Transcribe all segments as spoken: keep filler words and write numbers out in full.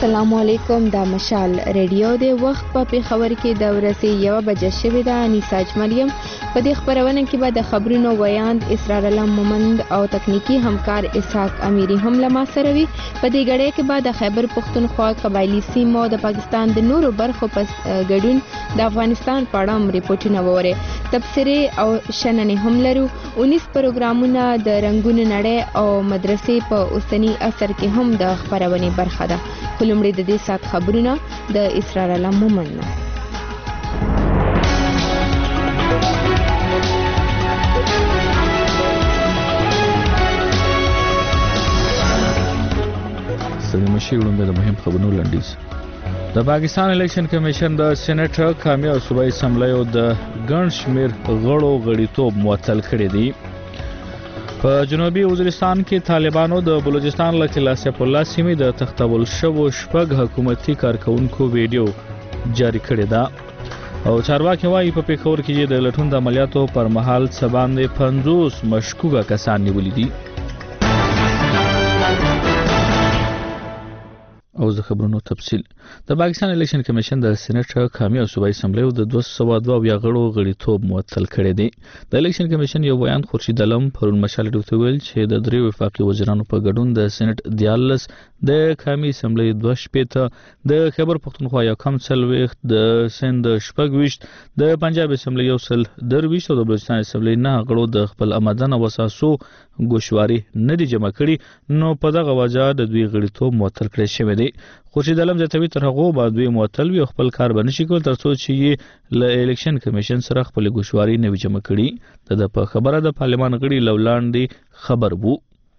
السلام علیکم. دا مشال ریډیو د وخت په پیښور کې د ورځې یو بجې شوې ده. انیسا اجملیم په دې خبرونه کې به د خبرونو ویاند اسرار الله مومند او تکنیکی همکار اسحاق امیری هم له ما سره وي. په دې غړې کې به د خیبر پختونخوا قبایلی سیمو د پاکستان د نورو برخو په ګډون د افغانستان په اړه هم ریپورتونه ووري. تبصرې او شننې هم لرو. انیس پروګرامونه د رنگونو نړۍ او مدرسې په اوسنی اثر کې هم د خبرونې برخه ده. لومړی د دې سات خبرونه د اسرار الله مومند نه. سلامشي وړاندې د مهم خبرونو لنډیز. د پاکستان الیکشن کمیشن د سېنات قومي او صوبایي اسمبلیو د ګڼ شمېر غړو غړیتوب معطل کړی دی. په جنوبي وزیرستان کې طالبانو د بلوچستان له قلعه سیف الله سیمې د تختول شوو شپږ حکومتي کارکونکو ویډیو جاری کړې ده او چارواکي وايي په پیښور کې د لټون د عملیاتو پر مهال څه باندې پنځوس مشکوکه کسان نیولي دي. او د خبرونو تفصیل. د پاکستان الیکشن کمیشن د سېنات قومي او صوبایي اسمبلیو د دوه سوه دوه غړو غړیتوب معطل کړی دی. د الیکشن کمیشن یو بیان خورشید علم پرون مشال ډوته ویل چې د درې وفاقي وزیرانو په ګډون د سېنات دیالس د قومي اسمبلی دوه شپېته د خیبر پختونخوا یو کم څلوېښت د سند شپږ ویشت د پنجاب اسمبلی یو سل درویشت او د بلوچستان اسمبلی نه غړو د خپل آمدن او اساسو ګوشواري نه دي جمع کړي نو په دغه وجه د دوی غړیتوب معطل کړی شوی دی. خورشید علم زیاتوي تر هغه بعد دوی معطل وي خپل کار به نشي کول ترڅو چې له الیکشن کمیشن سره خپل ګوشواري نه وي جمع کړي. د په خبره د پارلمان غړي لولاندې خبر وو.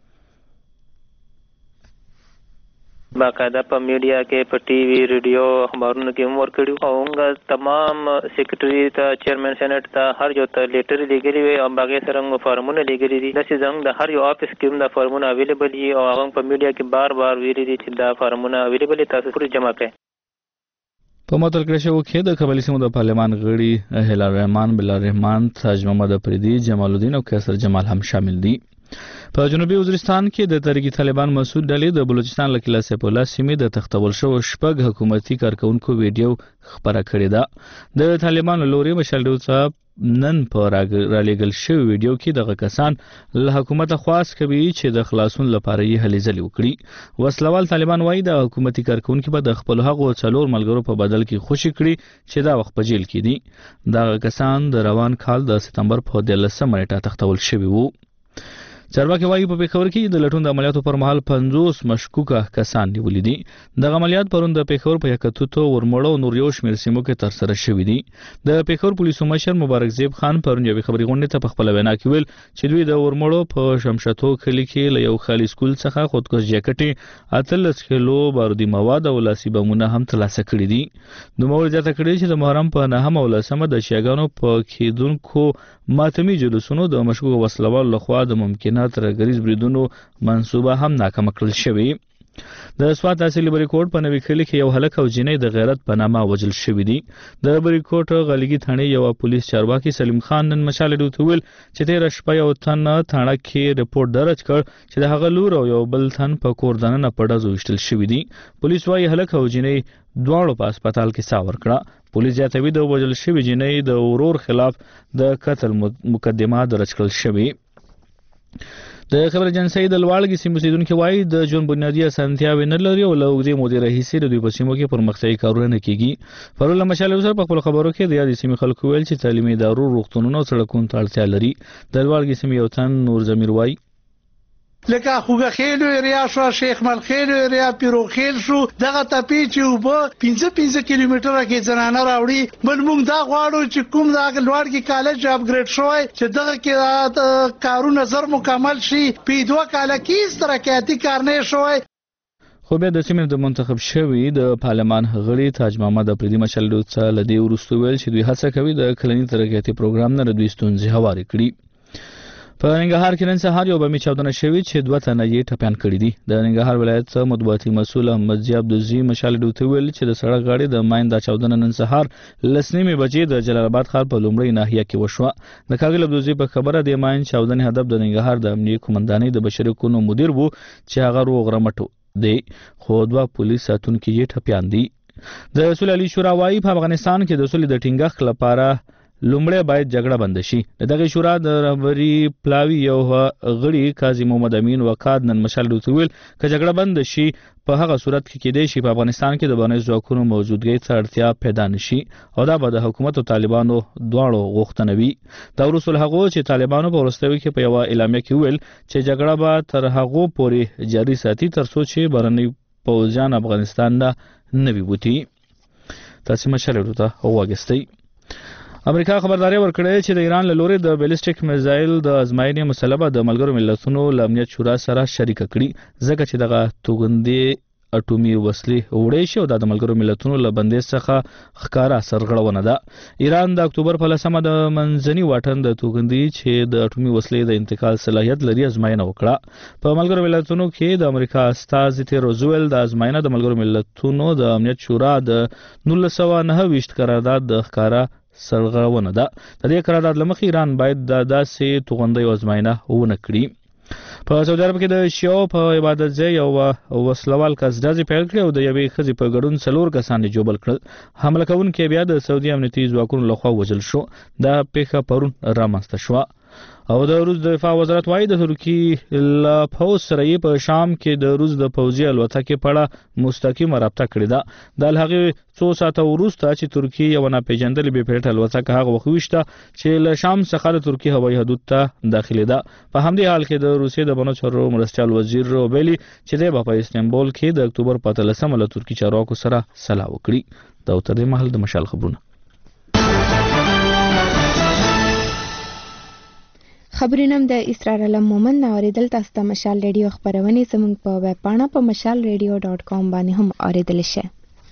باقاعده په میډیا کې په ټي وي ریډیو خبرونو کې هم ورکړي او موږ تمام سیکریټري ته چیرمن سېنات ته هر یو ته لیټر لیږلي وي او هغه سره موږ فارمونه لیږلي دي. داسې زموږ د هر یو آفیس کې هم د فارمونه اویلیبل دي او هغه په میډیا کې بار بار ویلي دي چې دا فارمونه اویلیبل دي تاسو پرې جمع کړئ. په معطل کړی شوو کې د قبایلي سیمو د پارلمان غړي هلال رحمان، بلال رحمان، تاج محمد افریدي، جمال الدین او کیسر جمال هم شامل دي. په جنوبي وزیرستان کې د تحریک طالبان مسعود ډلې د بلوچستان له قلعه سیف الله سیمې د تختول شوو شپږ حکومتي کارکونکو ویډیو خبره کړې ده. د طالبانو لوري مشال ډیو صاحب نن په رالېږل شوی ویډیو کې دغه کسان له حکومت خواست کوي چې د خلاصون لپاره یې هلې ځلې وکړي. وسلوال طالبان وایي د حکومتي کارکونکو به د خپل هغو څلور ملګرو په بدل کې خوشي کړي چې دا وخت په جیل کې دي. دغه کسان د روان کال د سپتمبر په دیارلسمه نیټه تختول شوي وو. چارواکي وايي په پیښور کې د لټون د عملیاتو پر مهال پنځوس مشکوکه کسان نیولي دي. دغه عملیات پرون د پیښور په یکتوتو ورمړو او نور یو شمېر سیمو کې ترسره شوي دي. د پیښور پولیسو مشر مبارک زیب خان پرون یوې خبري غونډې ته په خپله وینا کې ویل چې دوی د ورمړو په شمشتو کلي کې له یو خالي سکول څخه خودکش جاکټې اتلس کیلو بارودي مواد او لاسي بمونه هم ترلاسه کړي دي. نوموړي زیاته کړې چې د محرم په نهمه او لسمه د شیعاګانو په کېدونکو ماتمي جلوسونو د مشکوکو وسلوالو لخوا د ممکنه ترګریز بریدونو منصوبه هم ناکامه کړل شوې. د سوات تحصیلي بریکوټ په نوي کلي کې یو هلک او جنۍ د غیرت په نامه وژل شوي دي. د بریکوټ غلګي تھانې یو پولیس چارواکي سلیم خان نن مشال ډوته ویل چې تیره شپه یو تن تھانه کې رپورټ درج کړ چې د هغه لور او یو بل تن په کور دننه په ډزو ویشتل شوي دي. پولیس وايي هلک او جنۍ دواړو په هسپتال کې ساه ورکړه. پولیس زیاتوي د وژل شوي جنۍ د ورور خلاف د قتل مقدمه درج کړل شوې. د خبر اجنسی د لوړګي سیمو اوسیدونکو وایي د ژوند بنیادي اسانتیاوې نه لري او له اوږدې مودې راهیسې د دوی په سیمو کې پرمختیایي کارونه نه کیږي. پرون له مشال سره په خپل خبرو کې د یادې سیمې خلکو ویل چې تعلیمي ادارو، روغتونونو او سړکونو ته اړتیا لري. د لوړګي سیمې یو تن نور ضمیر وایي لکه خوګه خېلو ایریا شو، شیخ مل خېلو ایریا، پیرو خېل شو، دغه تپی چې وب پنځه پنځه کیلومتره کې زنانه راوړي. بل موږ دا غواړو چې کوم دا لوړ کې کالج اپګریډ شوی چې دغه کې کارونه زر مکمل شي. په دوه کال کې ترقیاتي کار نه شوی. خو بیا د سیمې د منتخب شوي د پارلمان غړي تاج محمد افریدي مشال ډوته له دې وروسته ویل چې دوی هڅه کوي د کلني ترقیاتي پروګرام نه دوی ستونزې هوارې کړي. په ننګرهار کې نن سهار یو بمي چاودنه شوې چې دوه تنه یې ټپیان کړي دي. د ننګرهار ولایت مطبوعاتي مسؤل احمد ضیاء عبدالعزي مشال ډوته ویل چې د سړک غاړې د ماین دا چاودنه نن سهار لس نیمې بجې د جلال آباد ښار په لومړۍ ناحیه کې وشوه. د کاغل عبدالعزي په خبره د ماین چاودنې هدف د ننګرهار د امنیه قومندانۍ د بشري حقوقو مدیر وو چې هغه روغ رمټ دی خو دوه پولیس ساتونکي یې ټپیان دي. د سولې علي شورا وايي په افغانستان کې د سولې د ټینګښت لپاره لومړی باید جګړه بند شي. دغه شورا د رهبري پلاوي یو غړي قاضي محمد امین وقاد نن مشال ته ویل چې جګړه بند شي په هغه صورت کې کېدای شي په افغانستان کې د بهرنیو ځواکونو موجودګۍ ته اړتیا پیدا نشي او دا به د حکومت او طالبانو دواړو غوښتنه وي. دا وروسته له هغو چې طالبانو په وروستیو کې په یوه اعلامیه کې ویل چې جګړه به تر هغو پورې جاري ساتي تر څو چې بهرني پوځیان افغانستان نه نه ووځي. تاسو مشال ته واغستئ. امریکا خبرداري ورکړې چې د ایران له لوري د بیلسټیک میزایل د ازمایښتي مسله د ملګرو ملتونو له امنیت شورا سره شریک کړي ځکه چې دغه توغندي اټومي وسلې وړې شي او د ملګرو ملتونو له بندیز څخه ښکارا سرغړونه ده. ایران د اکتوبر په لسمه د منځني واټن د توغندي چې د اټومي وسلې د انتقال صلاحیت لري ازمایښت وکړه. په ملګرو ملتونو کې د امریکا استازي ته روزویل د ازمایښت د ملګرو ملتونو د امنیت شورا د نولس سوه نهه ویشت قرارداد د ښکارا سرغړونه ده. د دې قرارداد لمخې ایران باید د داسې توغندیو ازمایښت ونه کړي. په سعودي عرب کې د شیعو په عبادت ځای یو وسلوال کس ډزې پیل کړې او د یوې ښځې په ګډون څلور کسان یې ژوبل کړل. حمله کوونکی بیا د سعودي امنیتي ځواکونو لخوا وژل شو. دا پیښه پرون رامنځته شوه او د روس د دفاع وزارت وايي د ترکیې له پوځ سره یې په شام کې د روس د پوځي الوتکې په اړه مستقیمه رابطه کړې ده. د هغې څو ساعته وروسته چې ترکیې یو ناپېژندلې بې پیلوټه الوتکه هغه وخت ویشته چې له شام څخه د ترکیې هوایي حدود ته داخلېده. په همدې حال کې د روسیې د بڼو چارو مرستیال وزیر ویلي چې دی به په استانبول کې د اکتوبر په اتلسمه له ترکي چارواکو سره سلا وکړي. دا تر دې مهال د مشال خبرونه. خبرونه د اسرار علم مومند اوریدل. تاسو ته مشال ریډیو خبرونه زموږ په ویب پاڼه په مشال ریډیو ډاٹ کام باندې هم اوریدل شئ.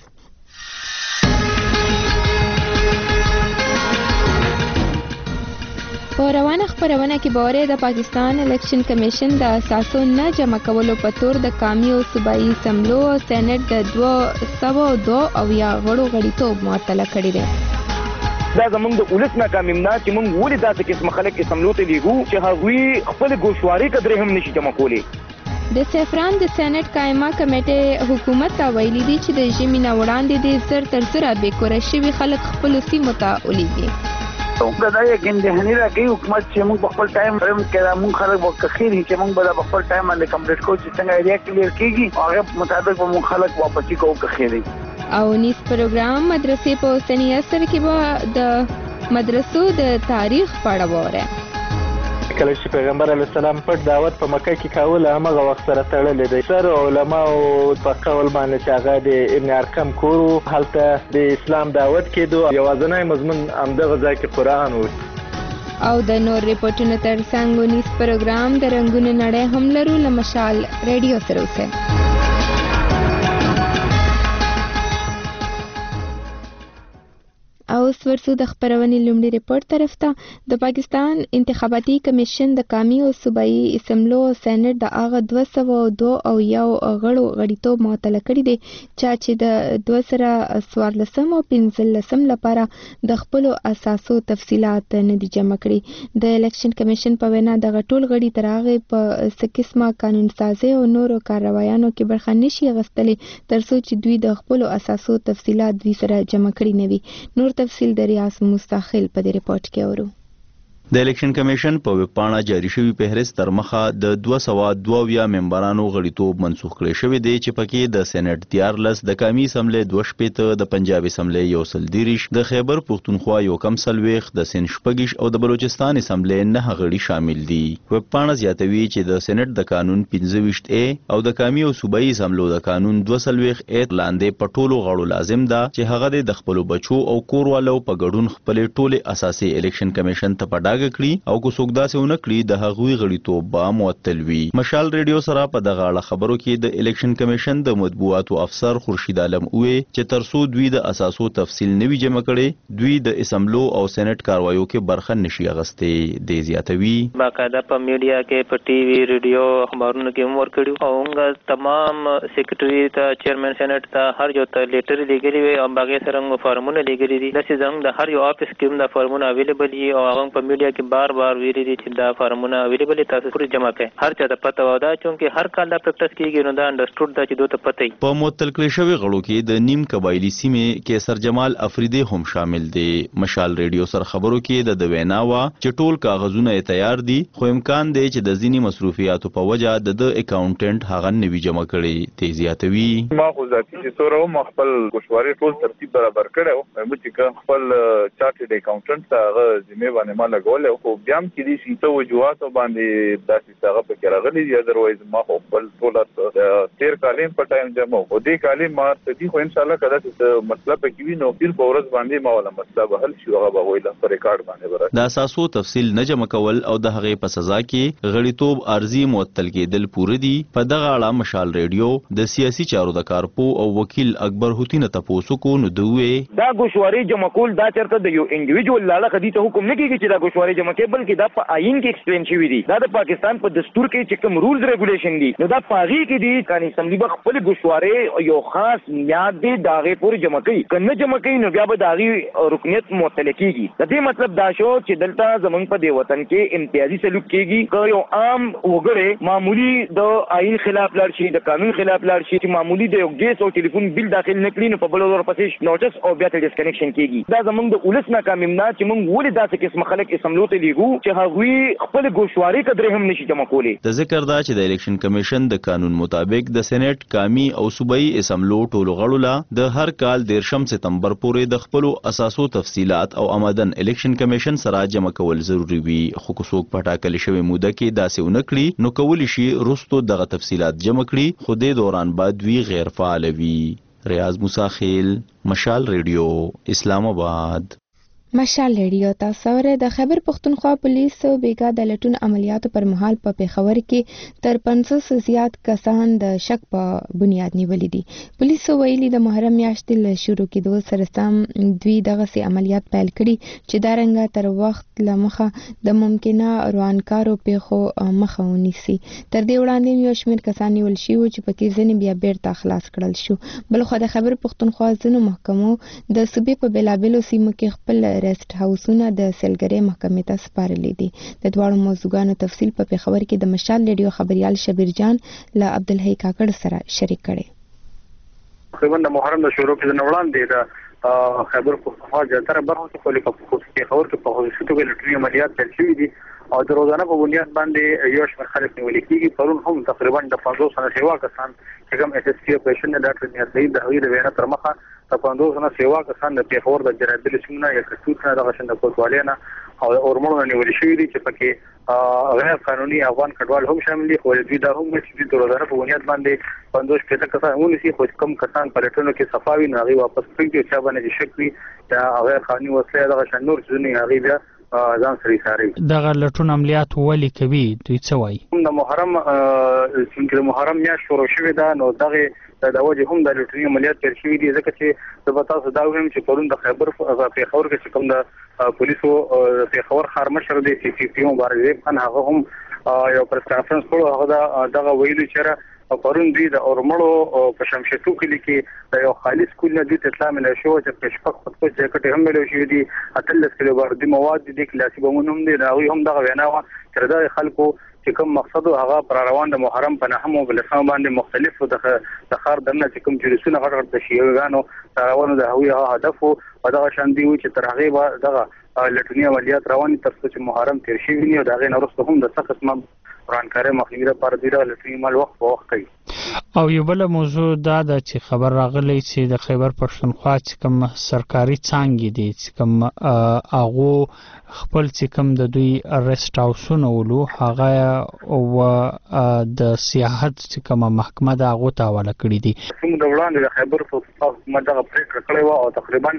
په روانه خبرونه کې باورې د پاکستان الیکشن کمیشن د اساسو نه جمع کولو په تور د قومي او صوبایي اسمبلو او سېنات د دوه سوه دوه اویا غړو غړیتوب معطله کړی دی. دا زمونږ د ولس ناکامي نه چې موږ ولې داسې قسم خلک اسمبلو ته لیږو چې هغوی خپل ګوشواري قدرې هم نشي جمع کولی. د سیفران د سېنات قائمه کمیټې حکومت ته ویلي دي چې د ژمي نه وړاندې د زر تر زره بېکوره شوي خلک خپلو سیمو ته ولیږي. موږ دا یقین دهني راکوي حکومت چې موږ په خپل ټایم کې موږ خلک به خیر چې موږ به په خپل ټایم باندې کمپلیټ کوو چې څنګه ایریا کلیر کېږي هغه مطابق به موږ خلک واپسې کوو که خیر او نیس پروګرام مدرسې په اوسني عصر کې به د مدرسو د تاریخ په اړه وره. کله چې پیغمبر علیه السلام پټ دعوت په مکه کې کاوه هغه وخت سره تړلی دی. سر علماو په قول باندې چې هغه د ابن ارقم کور و هلته د اسلام دعوت کېدو یوازینی مضمون همدغه ځای کې قرآن و. او د نور ریپورټونو تر څنګ نیس پروګرام د رنګونو نړۍ هم لرو. له مشال ریډیو سره اوسئ. او اوس ورسو د خبرونې لومړي ریپورت طرف ته. د پاکستان انتخاباتي کمیشن د قومي او صوبایي اسمبلو او سېنات د هغه دوه سوه دوه اویا غړو غړیتوب معطله کړی دی چې د دوه زره څوارلسم او پنځلسم لپاره د خپلو اساسو تفصیلات نه دي جمع کړي. د الیکشن کمیشن په وینا دغه ټول غړي تر هغې په څه قسمه قانون سازۍ او نورو کاروایانو کې برخه نشي اخیستلی تر څو چې دوی د خپلو اساسو تفصیلات دوی سره جمع کړي نه وي. نور تفصیل د ریاض مستقل په دې ریپورت کې اورو. د الیکشن کمیشن په ویب پاڼه جاری شوی فهرست تر مخه د دوه سوه دوه اویا ممبرانو غړیتوب منسوخ کړی شوی دی چې پکې د سېنات دیارلس د قومي اسمبلی دوه شپېته د پنجاب اسمبلی یو سل دېرش د خیبر پښتونخوا یو کم څلوېښت د سند شپږ او د بلوچستان اسمبلی نهه غړي شامل دي. ویب پاڼه زیاتوي چې د سېنات د قانون پنځه ویشت ا او د قومي او صوبایي اسمبلو د قانون دوه څلوېښت ا لاندې په ټولو غړو لازم ده چې هغه د خپلو بچو او کوروالو په ګډون خپل ټولې اساسي الیکشن کمیشن ته په ډاګه کړي او کو څوک داسې ونه کړي د هغوی غړیتوب به معطل وي. مشال ریډیو سره په دغه اړه خبرو کې د الیکشن کمیشن د مطبوعاتو افسر خورشید عالم وویل چې تر څو دوی د اساسو تفصیل نه وي جمع کړي دوی د اسمبلو او سېنات کاروایو کې برخه نشي اخیستې. د زیاتوي باقاعده په میډیا کې په ټي وي ریډیو خبرونو کې هم ورکړي او موږ تمام سیکریټري ته چیرمن سېنات ته هر یو ته لیټر لیږلي وي او باغې سره موږ فارمونه لیږلي دي. داسې زموږ د هر یو آفیس کې هم د فارمونه اویلیبل دي او هغه په میډیا میډیا کې بار بار ویلي دي چې دا فارمونه اویلیبل تاسو پورې جمع کړئ هر چا ته پته و دا چې هر کال دا پریکټس کیږي نو دا انډرسټوډ دا چې دوی ته پته وي. په معطل کړي شوی غړو کې د نیم قبایلی سیمې کیسر جمال افریدی هم شامل دي. مشال ریډیو سره خبرو کې د دویناوا چې ټول کاغذونه تیار دي خو امکان دی چې د ځینی مصروفیاتو په وجه د د اکاونټنټ هغه نوی جمع کړي. تیزیاتوي ما خو ذاتي چې سره ما خپل ګوشواري ټول ترتیب برابر کړو مې چې خپل چارټډ اکاونټنټ هغه ذمہ باندې ما لګول او بیا هم کې دي چې ته وجوهات باندې داسې هغه په کې راغلي دي اذروایز ما خپل ټول تیر کالم په ټایم جمع او دې کالم ما ته دي خو ان شاء الله کله چې مطلب کې وي نو تیر په ورځ باندې ما ولا مطلب حل شي هغه به ویل پر ریکارډ باندې ورته د اساسو تفصیل نه جمع کول او د هغه په سزا کې غړیتوب ارزي معطل کېدل پوره دي. په دغه اړه مشال ریډیو د سیاسي چارو د کارپو او وکیل اکبر هوتی نه تاسو کو نو دوی دا ګوشواري جمع کول دا چرته د یو انډیویډوال لاله خدي ته حکم نه کیږي چې دا ګوشواري جمع کې بلکې دا په آئین کې ایکسپلین شوی دی. دا د پاکستان په دستور کې چې کوم رولز ریګولیشن دي نو دا پاغي کې دي کانی اسمبلی به خپل ګوشواري یو خاص میاد دی داغه پورې جمع کوي کنه جمع کوي نو بیا به داغي رکنیت معطل کیږي. د دې مطلب دا شو چې دلته زمونږ په دی وطن کې امتیازي سلوک کیږي که یو عام وګړی معمولی د آئین خلاف لاړ شي د قانون خلاف لاړ شي چې معمولی د یو ګیس او ټلیفون بل داخل نکړي نو په بل ور پسې نوټس او بیا ته ډیسکنیکشن کیږي. دا زمونږ د ولس ناکامیم نه چې مونږ ولې داسې قسم خلک اسمبلی ته لیږو چې هغوی خپل ګوشواري قدرې هم نشي جمع کولی. د ذکر دا چې د الیکشن کمیشن د قانون مطابق د سېنات قومي او صوبایي اسمبلو ټولو غړو لا د هر کال دیرشم سپتمبر پورې د خپل اساسو تفصيلات او آمدن الیکشن کمیشن سره جمع کول ضروری وي. خو څوک په ټاکل شوی موده کې داسې ونکړي نو کولی شي رستو دغه تفصيلات جمع کړي خو د دوران بعد وی غیر فعال وي. ریاض موسی خیل مشال ریډیو اسلام آباد. مشال ریډیو تاسو ورته د خیبر پختونخوا پولیسو بیګا د لټون عملیاتو پر مهال په پیښور کې تر پنځوس زیات کسان د شک په بنیاد نیولې دي. پولیسو ویلي د محرم میاشتې له شروع کېدو سره سم دوی دغه سي عملیات پیل کړي چې دا رنګه تر وخت لمخه د ممکنه روانکارو پیښو مخه ونیسي. تر دې وړاندې یو شمېر کسان نیول شوي چې پکې ځینې بیا بیرته خلاص کړل شو. بل خو د خیبر پختونخوا ځینو محکمو د صوبې په بېلابېلو سیمو کې خپل ریسټ هاوسونه د سیلګرۍ محکمې ته سپارلي دي. د دواړو موضوعګانو تفصیل په پیښور کې د مشال ریډیو خبريال شبیر جان له عبدالحی کاکړ سره شریک کړي. تقریبا د محرم د شروع کې د وړاندې د خیبر پختونخوا زیاتره برخو کې په پیښور کې په خصوصي توګه لټري عملیات پیل شوي دي او د روزانه په بنیاد باندې یو شمېر خلک نیول کېږي. پرون هم تقریبا د پنځوس نه سیوا کسان چې کوم اس اس پی اپریشن د ډاکټر نیت سعید د هغې د وینا تر مخه د پنځوس نه سیوا کسان د پیښور د جرابیل سیمه یا کښتوت نه دغه شند کوټوالۍ نه او اورمونو نیول شوي دي چې پکې غیر قانوني افغان کډوال هم شامل دي. خو دوی دا هم چې د روزانه په بنیاد باندې پنځوس پنځه کسان ونیسي خو کوم کسان په لټونو کې صفاوي نه هغې واپس کړي چې چا باندې شک وي یا غیر قانوني وسلې دغه شان نور څیزونه هغې بیا ځان سره ساري. دغه لټون عملیات ولې کوي دوی څه وایي؟ د محرم چې د محرم میاشت شروع شوې ده نو دغه د وجه هم د لټون عملیات پیل شوي دي ځکه چې د تاسو دا وایم چې پرون د خیبر پیښور کې چې کوم د پولیسو پیښور ښار مشر دی سی سی پی مبارک خان هغه هم یو پریس کانفرنس کړو هغه دغه ویلي چې پرون دوی د اورمړو په شمشتو کې کې د یو خالص کول نه دوی اطلاع مله شو چې په شپږ خطو جاکټ هم مله شو دي اتلس کیلو باندې مواد دي کلاسي بمونه هم دي دا هم دغه وینا و چې د خلکو چې کوم مقصد هغه پر روان د محرم په نهمو بلسم باندې مختلف د خار دنه چې کوم جلسونه غړ د شیعاګانو روانو د هوی هدف او دغه شان دی چې تر هغه به دغه لټونی عملیات روان تر څو چې محرم تیر شي ویني او دغه نورسته هم د سخت قسم ورانکاري مخنیوي لپاره دی د لټونی مال وخت په وخت کوي. او یو بل موضوع دا ده چې خبر راغلی چې د خیبر پښتونخوا چې کوم سرکاري څانګې دي چې کوم هغه خپل چې کوم د دوی ریسټ هاوسونه ولو هغه او د سیاحت چې کوم محکمه دا هغه ته حواله کړی دي. کوم د وړاندې د خیبر پښتونخوا حکومت دغه پریکړه کړې و او تقریبا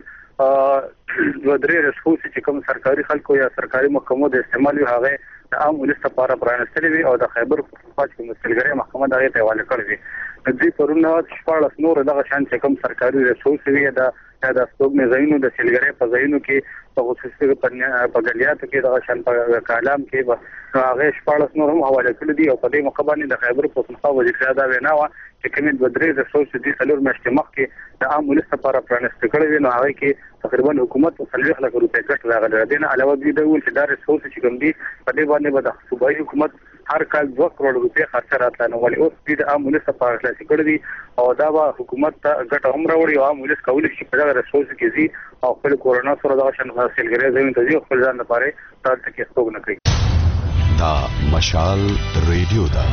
دوه درې رسوسي چې کوم سرکاري خلکو یا سرکاري محکمو د استعمال هغه د عام ولس لپاره پرانستلې وي او د خیبر پښتونخوا چې مسلګری محکمه دغه ته حواله کړې وي. د دې پرونه شپږ نور دغه شان چې کوم سرکاري رسوسي وي د د ستوګنې ځایونو د سیلګرۍ په ځایونو کې په خصوصي په ګلیاتو کې د شان په کالام کې به هغه شپږ نور هم حواله کړی دي او په دې مقابله د خیبر پښتونخوا وزیر دا وینا و چې کومې د درې د سوچ دي څلور میاشتې مخکې د عام ولس لپاره پرانست کړی وي نو هغه کې تقریبا حکومت په څلوېښت لک روپۍ کټ راغلی دی نه علاوه دوی دا ویل چې دا ریسورس چې کوم دي په دې باندې به د صوبایي حکومت هر کال دوه کروڑ روپۍ خرڅ راتله نو ولې اوس دوی د عام ولس لپاره خلاصې کړی دي او دا به حکومت ته ګټه هم راوړي او عام ولس کولی شي په دغه ریسورس کې ځي او خپل کورونا سره دغه شان سیلګرۍ ځایونو ته ځي او خپل ځان لپاره دلته کې ستوګنه کوي. دا مشال ریډیو ده.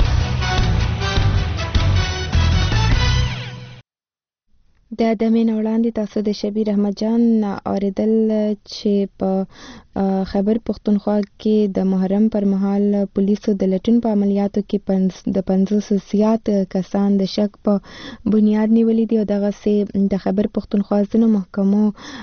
د دمین وړاندې تاسو د شبیر احمد جان اوریدل چې په خیبر پښتونخوا کې د محرم پر مهال پولیسو د لټون په عملیاتو کې د پنځوس زیات کسان د شک په بنیاد نیولي دي او دغه سه د خیبر پښتونخوا ځینو محکمو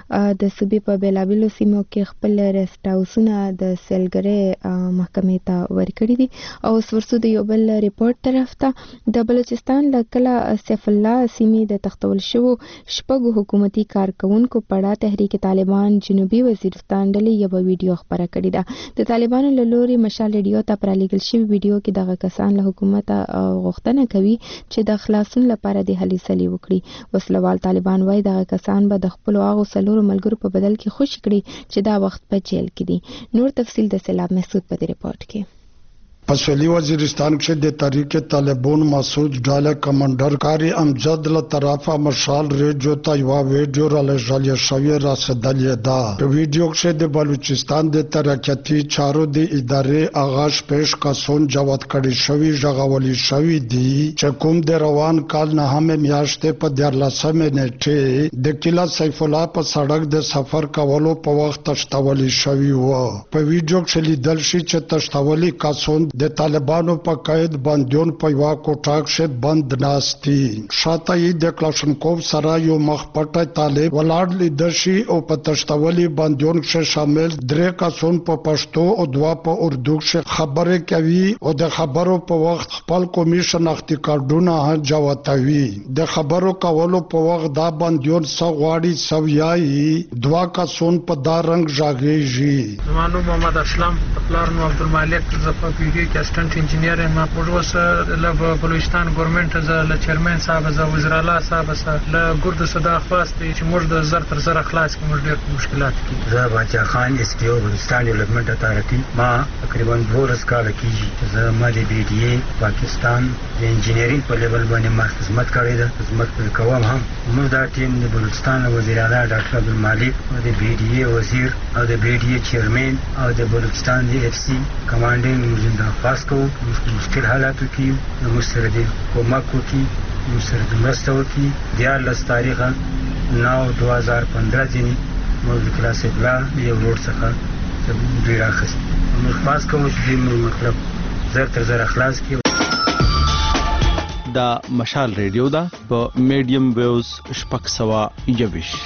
د صوبې په بیلابیلو سیمو کې خپل ریسټ هاوسونه د سیلګرۍ محکمې ته ورکړي دي او ورسو د یو بل ریپورت طرف ته د بلوچستان له کله سیف الله سیمې د تختول شو شپږو حکومتي کارکونکو پړه تحریک طالبان جنوبي وزیرستان ډلې یو ویډیو خبره کړې ده. د طالبانو له لوري مشال ریډیو ته پرالیږل شوی ویډیو کې دغه کسان له حکومت غوښتنه کوي چې د خلاصون لپاره د هلي سلي وکړي. وسلوال طالبان وایي دغه کسان به د خپل هغو څلورو ملګرو په بدل کې خوشي کړي چې دا وخت په جیل کې دي. نور تفصیل د سیلاب محسود په دې ریپورت کې. پسولی وزیرستان کې د تحریک طالبان مسعود ډاله کمانډر کاری امجد له طرفه مشال ریډیو ته یو ویډیو را لږه شوی راسدلې ده. په ویډیو کې د بلوچستان د ترقیاتي چارو د ادارې آغاز پیش کسون جواب کړی شوی ژغولي شوی دی چې کوم د روان کال نه هم میاشتې په دیارلسمه نیټه د کلا سیف الله په سړک د سفر کولو په وخت تشتولي شوی و. په ویډیو کې لیدل شي چې تشتولي کسون د طالبانو په قید بندیون په یو کوټه کې بند ناشتي شاته یې د کلاشنکوف سره یو مخپټه طالب ولاړ لیدل شي او په تشتولي بندیون کې شامل درې کسان په پښتو او دوا په اردو کې خبرې کوي او د خبرو په وخت خپل کومي شناختی کارډونه جواتوي. د خبرو کولو په وخت دا بندیون سغواړي سویایي دوا کسان په دا رنگ ژاغېږي. زمانو محمد اسلام پلار نو عبدالمالک زفافي کې اسسټنټ انجینیر ما پروس له بلوچستان ګورنمنت ز له چیرمن صاحب ز وزیر اعلی صاحب ز له ګرد صدا خواست چې موږ د زر تر زر خلاص کې موږ ډېر مشکلات کې زه باچا خان اس پی او بلوچستان ډیولپمنٹ اتارټي ما تقریبا دولس کال کې زه ما د بي ډي اي پاکستان د انجینرینګ په لیول باندې ما خدمت کړې ده. خدمت پر کوم هم موږ دا ټیم د بلوچستان وزیر اعلی ډاکټر عبدالمالک او د بي ډي اي وزیر او د بي ډي اي چیرمن او د بلوچستان د اف سی کمانډینګ زنده خاص کو مشکل حالاتو کې مسترد کومک وکي مسترد مرسته وکي دیارلس تاریخه نو دو هزار پندرہ ځینې موږ د کلاس بلا یو روډ څخه دوی راخست موږ خاص کوم چې موږ مطلب زر تر زر اخلاص کې. دا مشال ریډیو دا په میډیم ویوز شپږ سوه یوویش.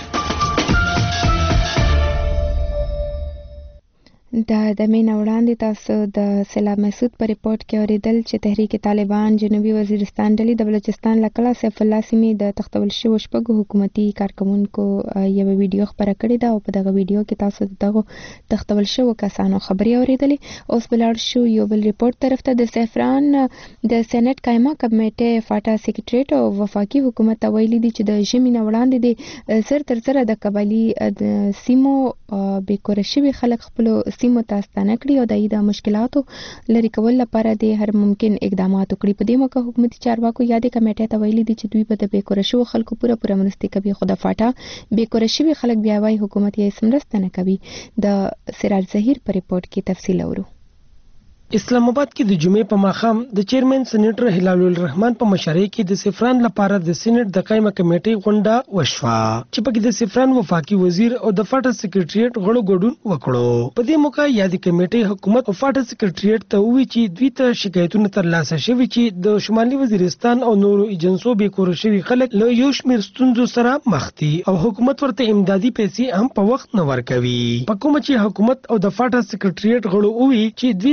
د دمین وړاندې تاسو د سیلاب محسود په ریپورت کې اوریدل چې تحریک طالبان جنوبي وزیرستان ډلې د بلوچستان له کلا سیف الله سیمې د تختول شوو شپږو حکومتي کارکونکو یو ویډیو خبره کړې ده او په دغه ویډیو کې تاسو دغه تختول شوو کسانو خبرې اوریدلې. اوس بلار شو یو بل ریپورت طرف ته د سیفران د سېنات قائمه کمیټې فاټا سیکریټریټ او وفاقي حکومت ته ویلي دي چې د ژمي نه وړاندې د سر تر سره د قبایلي سیمو بیکوره شوي خلک خپل سیمو ته ستانه کړي او د دې مشکلاتو لري کول لپاره د هر ممکن اقدامات وکړي. په دې موقع حکومتي چارواکو یادې کمیټې ته ویلي دي چې دوی به د بیکوره شوو خلکو پوره پوره مرستې کوي خو د فاټا بیکوره شوي خلک بیا وايي حکومت یې سمرسته نه کوي. د سراج ظهیر په ریپورت کې تفصیل اورو. اسلام آباد کې د جمعې په ماښام د چیرمن سېنیټر هلال الرحمن په مشرۍ کې د سفران لپاره د سېنیټ د قائمه کمیټې غونډه وشوه چې پکې د سفران وفاقي وزیر او د فاټا سیکریټریټ غړو ګډون وکړو. په دې موقع یادې کمیټې حکومت او فاټا سیکریټریټ ته وویل چې دوی ته شکایتونه ترلاسه شوي چې د شمالي وزیرستان او نورو ایجنسو بیکوره شوي خلک له یو شمېر ستونزو سره مخ دي او حکومت ورته امدادي پیسې هم په وخت نه ورکوي. په کومه چې حکومت او د فاټا سیکریټریټ غړو وویل چې دوی د فاټا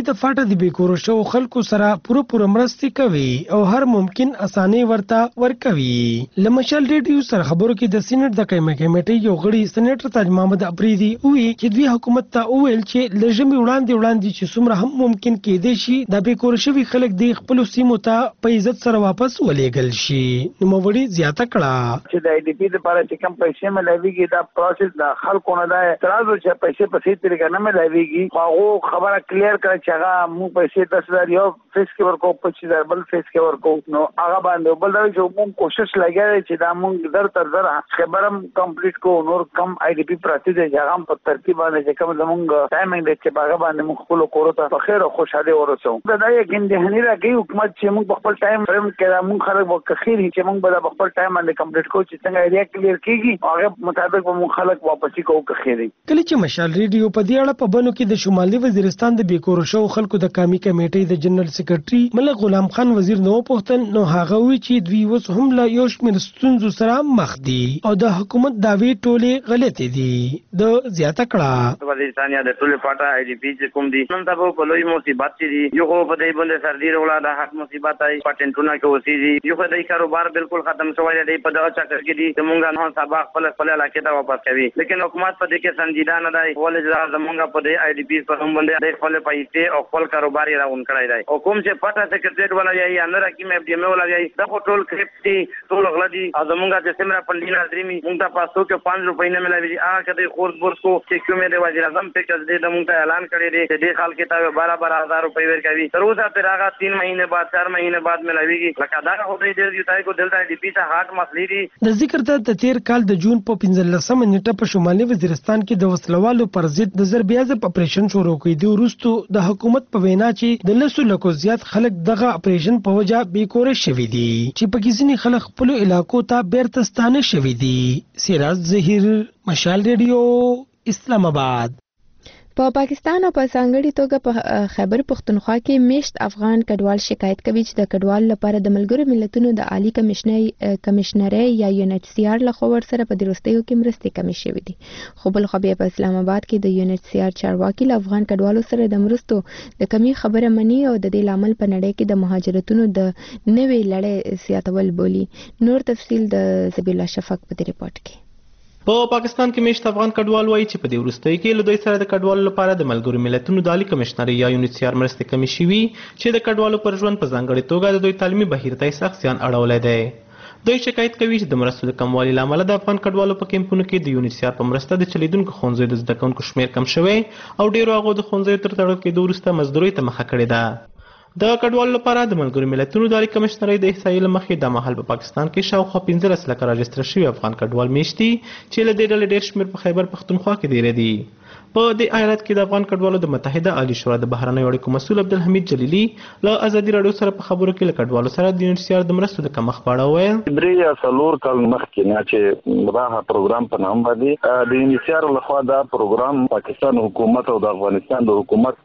د بیکور شو خلکو سره پوره پوره مرستي کوي او هر ممکن اساني ورته ورکوي. لمشال ریډیو سره خبرو کې د سینټ د قیمه کمیټې یو غړي سېنیټر تاج محمد افریدي وی چې دوی حکومت ته وویل چې لږمي وړاندې وړاندې چې څومره هم ممکن کېدای شي د بیکور شوي خلک د خپل سیمو ته په عزت سره واپس ولېږل شي. نوموړي زیاته کړه چې د آی ډي پی لپاره چې کوم پیسې ملایويږي دا پروسس د خلکو نه ده اعتراض چې پیسې په صحیح طریقه نه ملایويږي هغه خبره کلیر کړه چې هغه مو پیسې دس هزار یو فیس کې ورکو پچیس هزار بل فیس کې ورکو نو هغه باندې بل دا چې موږ کوشش لګیا چې دا موږ در تر در خبرم کمپلیټ کو نور کم آی ډي پی پراتی دي چې هغه په ترتیب باندې چې کوم زموږ ټایمینګ دی چې هغه باندې موږ خپل کورو ته په خیر او خوشاله ورسو. دا دا یقین دي هني راګي حکومت چې موږ خپل ټایم فریم کې موږ خلک وکخیر چې موږ به خپل ټایم باندې کمپلیټ کو چې څنګه ایریا کلیر کیږي هغه مطابق موږ خلک واپسی کوو کخیری. کله چې مشال ریډیو په دې اړه په بنو کې د شمالي وزیرستان د بیکور شو خلکو د قومي کمیټې د جنرال سیکریټري ملک غلام خان وزیر نو پوښتن نو هغه وی چې دوی اوس هم لا یو شمېر ستونزو سره مخ دي او د حکومت داوی ټولې غلطې دي. د زیاته کړه وزیرستان یا د ټولې پټه آی ډي پی چې کوم دي نن تاسو په لوی مصیبت دي یو خو په دې باندې سردي ولا د حق مصیبت آی پټنټونه کې اوسېږي یو خو د کاروبار بالکل ختم شوی دی په دغه چکر کې دي چې مونږ نه سبا خپل خپل علاقې ته واپس کوي لیکن حکومت په دې کې سنجیده نه دی ولې زمونږ په دې آی ډي پی په هم باندې د خپل پیسې او خپل کاروبار یې راون کړی دی او کوم چې پټه سیکریټریټ ولا یا نه راکې مې ډي ایم ولا یا د ټول کرپټي ټول غلطي او زمونږ چې سمرا پندینا درېمي مونږ ته پاسو کې پانچ روپۍ نه ملایوي هغه کده خورس بورس کو چې کومې د وزیر اعظم په کې دې د مونږ ته اعلان کړی دی چې د خال کې تا بارہ بارہ ہزار روپۍ ورکوي تر اوسه تر هغه تین مہینے بعد چار مہینے بعد ملایويږي لکه دا خو دې دې تای کو دلته ډي پی ته هاټ مسلې دي. د ذکر ته د تیر کال د جون په پنځلسمه نیټه په شمالي وزیرستان کې د وسلوالو پر ضد د ضربیازب اپریشن شروع کړي د وروستو د حکومت په وینا چې د لسو لکو زیات خلک دغه اپریشن په وجه بیکور شوي دي چې په کیسنی خلک خپل علاقو ته بیرته ستانه شوي دي. سراج ظهیر مشال ریډیو اسلام آباد. په پاکستان او په ځانګړي توګه په خیبر پښتونخوا کې میشت افغان کډوال شکایت کوي چې د کډوال لپاره د ملګرو ملتونو د عالی کمشنري کمشنري یا یو ان ایچ سی آر لخوا ورسره په دروستیو کې مرستې کمې شوې دي خو بل خو بیا په اسلام آباد کې د یو ان ایچ سی آر چارواکي له افغان کډوالو سره د مرستو د کمی خبره مني او د دې لامل په نړۍ کې د مهاجرتونو د نوې لړۍ زیاتول بولي. نور تفصیل د زبیل الله شفق په دې ریپورت کې. په پاکستان کې میشت افغان کډوال وایي چې په دې وروستیو کې له دوی سره د کډوالو لپاره د ملګرو ملتونو د عالی کمشنري یا یو ان ایچ سی آر مرستې کمې شوي چې د کډوالو پر ژوند په ځانګړې توګه د دوی تعلیمي بهیر ته سخت زیان اړولی دی. دوی شکایت کوي چې د مرستو د کموالي له امله د افغان کډوالو په کیمپونو کې د یو ان ایچ سی آر په مرسته د چلیدونکو ښوونځیو د زده کوونکو شمېر کم شوی او ډېرو هغو د ښوونځیو تر تړل کېدو وروسته مزدورۍ ته مخه کړې ده. د کډوالو لپاره د ملګرو ملتونو د عالی کمشنري د احصایې له مخې د مهال په پاکستان کې شاوخوا پنځلس لکه راجستر شوي افغان کډوال میشت دي چې له دې ډلې ډېر شمېر په خیبر پښتونخوا کې ډېر دي. په دې ایالت کې د افغان کډوالو د متحده عالی شورا د بهرنیو اړیکو مسؤل عبدالحمید جلیلی له ازادي راډیو سره په خبرو کې له کډوالو سره د یو ان ایچ سی آر د مرستو د کمښت په اړه وویل. درې یا څلور کال مخکې نه چې راها پروګرام په نام باندې د یو ان ایچ سی آر لخوا دا پروګرام پاکستان حکومت او د افغانستان د حکومت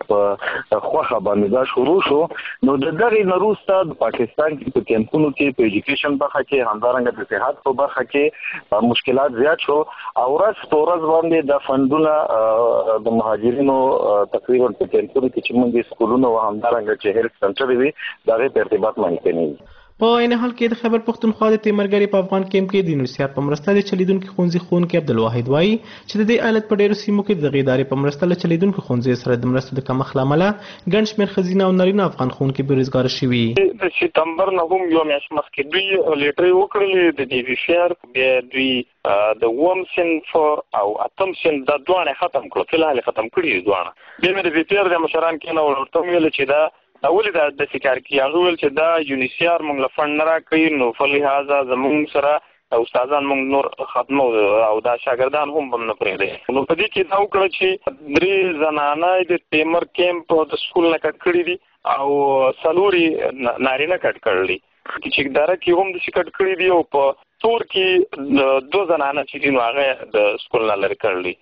په خوخه باندې دا شروع شو نو د دغه نروسته د پاکستان کې په کیمپونو کې په ایجوکیشن برخه کې همدارنګه د صحت په برخه کې مشکلات زیات شو او ورځ په ورځ باندې د فندونه د مهاجرینو تقریبا په کیمپونو کې چې موږ سکولونو او همدارنګه چې هیلث سنټر وي دغه په ارتباط باندې نه په عین حال کې د خیبر پښتونخوا د تیمرګری په افغان کیمپ کې د یو ان ایچ سی آر په مرسته د چلیدونکو ښوونځي ښوونکی عبدالواحد وایي چې د دې ایالت په ډېرو سیمو کې د دغې ادارې په مرسته له چلیدونکو ښوونځیو سره د مرستو د کمښت له امله ګڼ شمېر ښځینه او نارینه افغان ښوونکي بېروزګاره شوي. د سپتمبر نه هم یو میاشت مخکې دوی لیټرې وکړلې د ډي وي شیر بیا دوی د اووم صنف او اتم صنف دا دواړه ختم کړو فلحال ختم کړي دواړه بیا مې د وی پی آر د مشران کې نه ورته ویل چې دا اولې دا د سکار کې هغه ول چې دا یو ان ایچ سی آر موږ له فند نه راکړي نو فلهذا زموږ سره استادان موږ نور ختمو او دا شاګردان هم بم نه پرېږدي نو په دې کې دا وکړه چې درې زنانه د تیمر کیمپ د سکول نه کټ کړي دي او څلوري نارینه کټ کړلي چې اداره کې هم د کټ کړي دي او په تور کې دوه زنانه چې نو هغه د سکول نه لري کړلي.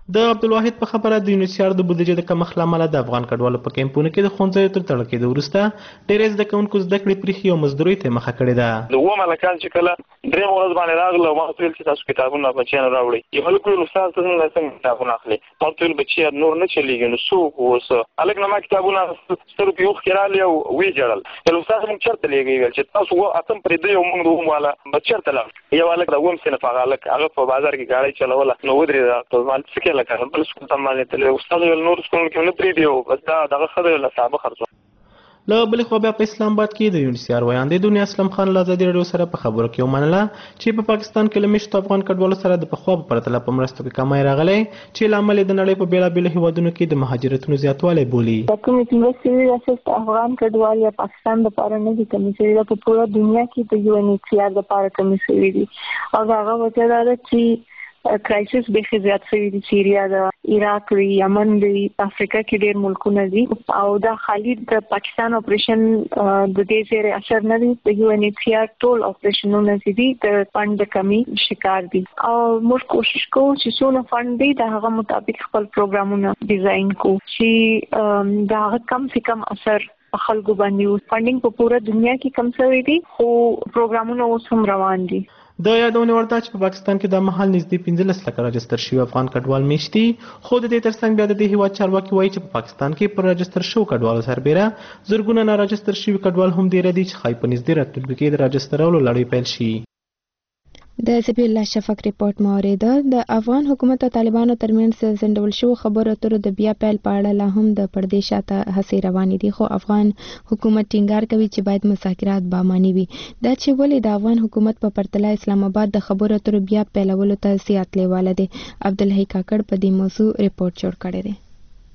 د عبدالواحد په خبره د یونیسیار د بودیجې د کمښت له امله د افغان کډوالو په کیمپونو کې د ښوونځیو تر تړل کېدو وروسته ډېری زده کوونکو زده کړې پرېښي او مزدورۍ ته یې مخه کړې ده. د اووم هلکان چې کله درېیم ورځ باندې راغله ما ورته ویل چې تاسو کتابونه بچیانو راوړئ. یو هلک ویل استاد ته څنګه څنګه کتابونه اخلي؟ ما ورته ویل بچیان نور نه چلېږي نو څوک اوس هلک نه ما کتابونه سترګو کې اوښکې رالې او ویې ژړل. ویل استاد موږ چېرته لېږئ؟ ویل چې تاسو اتم پرېږدئ او موږ د اووم والا به چېرته لاړو؟ یو هلک د اووم صنف هغه هلک هغه په بازار کې ګاډۍ چلوله نو ودرېده ته ما څه کې لکه بل سکول ته باندې تللی. استاد ویل نور سکولونو کې نه پرېږدي او بس دا دغه ښه دی له صحابه خرڅوه. له بلې خوا بیا په اسلام آباد کې د یونیسیار ویاندې دنیا اسلم خان له ازادي راډیو سره په خبرو کې ومنله چې په پاکستان کې له میشتو افغان کډوالو سره د پخوا په پرتله په مرستو کې کمی راغلی چې له امله د نړۍ په بېلابېلو هیوادونو کې د مهاجرتونو زیاتوالی بولي. کومې مرستې د افغان کډوال یا پاکستان دپاره نه دي کمې شوي، دا په ټوله دنیا کې د یو ان ایچ سی آر دپاره کمې شوي دي او د هغه وجه دا ده چې کرایسس بیخي زیات شوي دي. سیریا ده، عراق دی، یمن دی، افریقا کې ډېر ملکونه دي او دا خالي د پاکستان اپریشن د دې زیرې اثر نه دی. د یو ان ایچ سی آر ټول اپریشنونه چې دي د فنډ د کمی شکار دي او موږ کوشش کوو چې څونه فنډ دی د هغه مطابق خپل پروګرامونه ډیزاین کوو چې د هغه کم سے کم اثر خلکو باندې وي. فنډینګ په پوره دنیا کې کم شوی دی خو پروګرامونه اوس هم روان دي. د یادونې وړ ده چې په پاکستان کې د مهال نږدې پنځلس لکه راجستر شوي افغان کډوال میشت دي، خو د دې ترڅنګ بیا د دې هېواد چارواکي وایي چې په پاکستان کې پر راجستر شوو کډوالو سربیره زرګونه ناراجستر شوي کډوال هم ډېره دي چې ښایي په نږدې راتلونکي کې د راجسترولو لړۍ پیل شي. د ذبیح الله شفق ریپورت مو اوریده. د افغان حکومت او طالبانو ترمنځ ځنډول شوو خبرو اترو د بیا پیل په اړه لا هم د پردې شاته هڅې روانې دي، خو افغان حکومت ټینګار کوي چې باید مذاکرات باماني وي. دا چې ولې د افغان حکومت په پرتله اسلام آباد د خبرو اترو بیا پیلولو ته زیات لیواله دی. عبدالحی کاکړ په دې موضوع ریپورت جوړ کړی دی.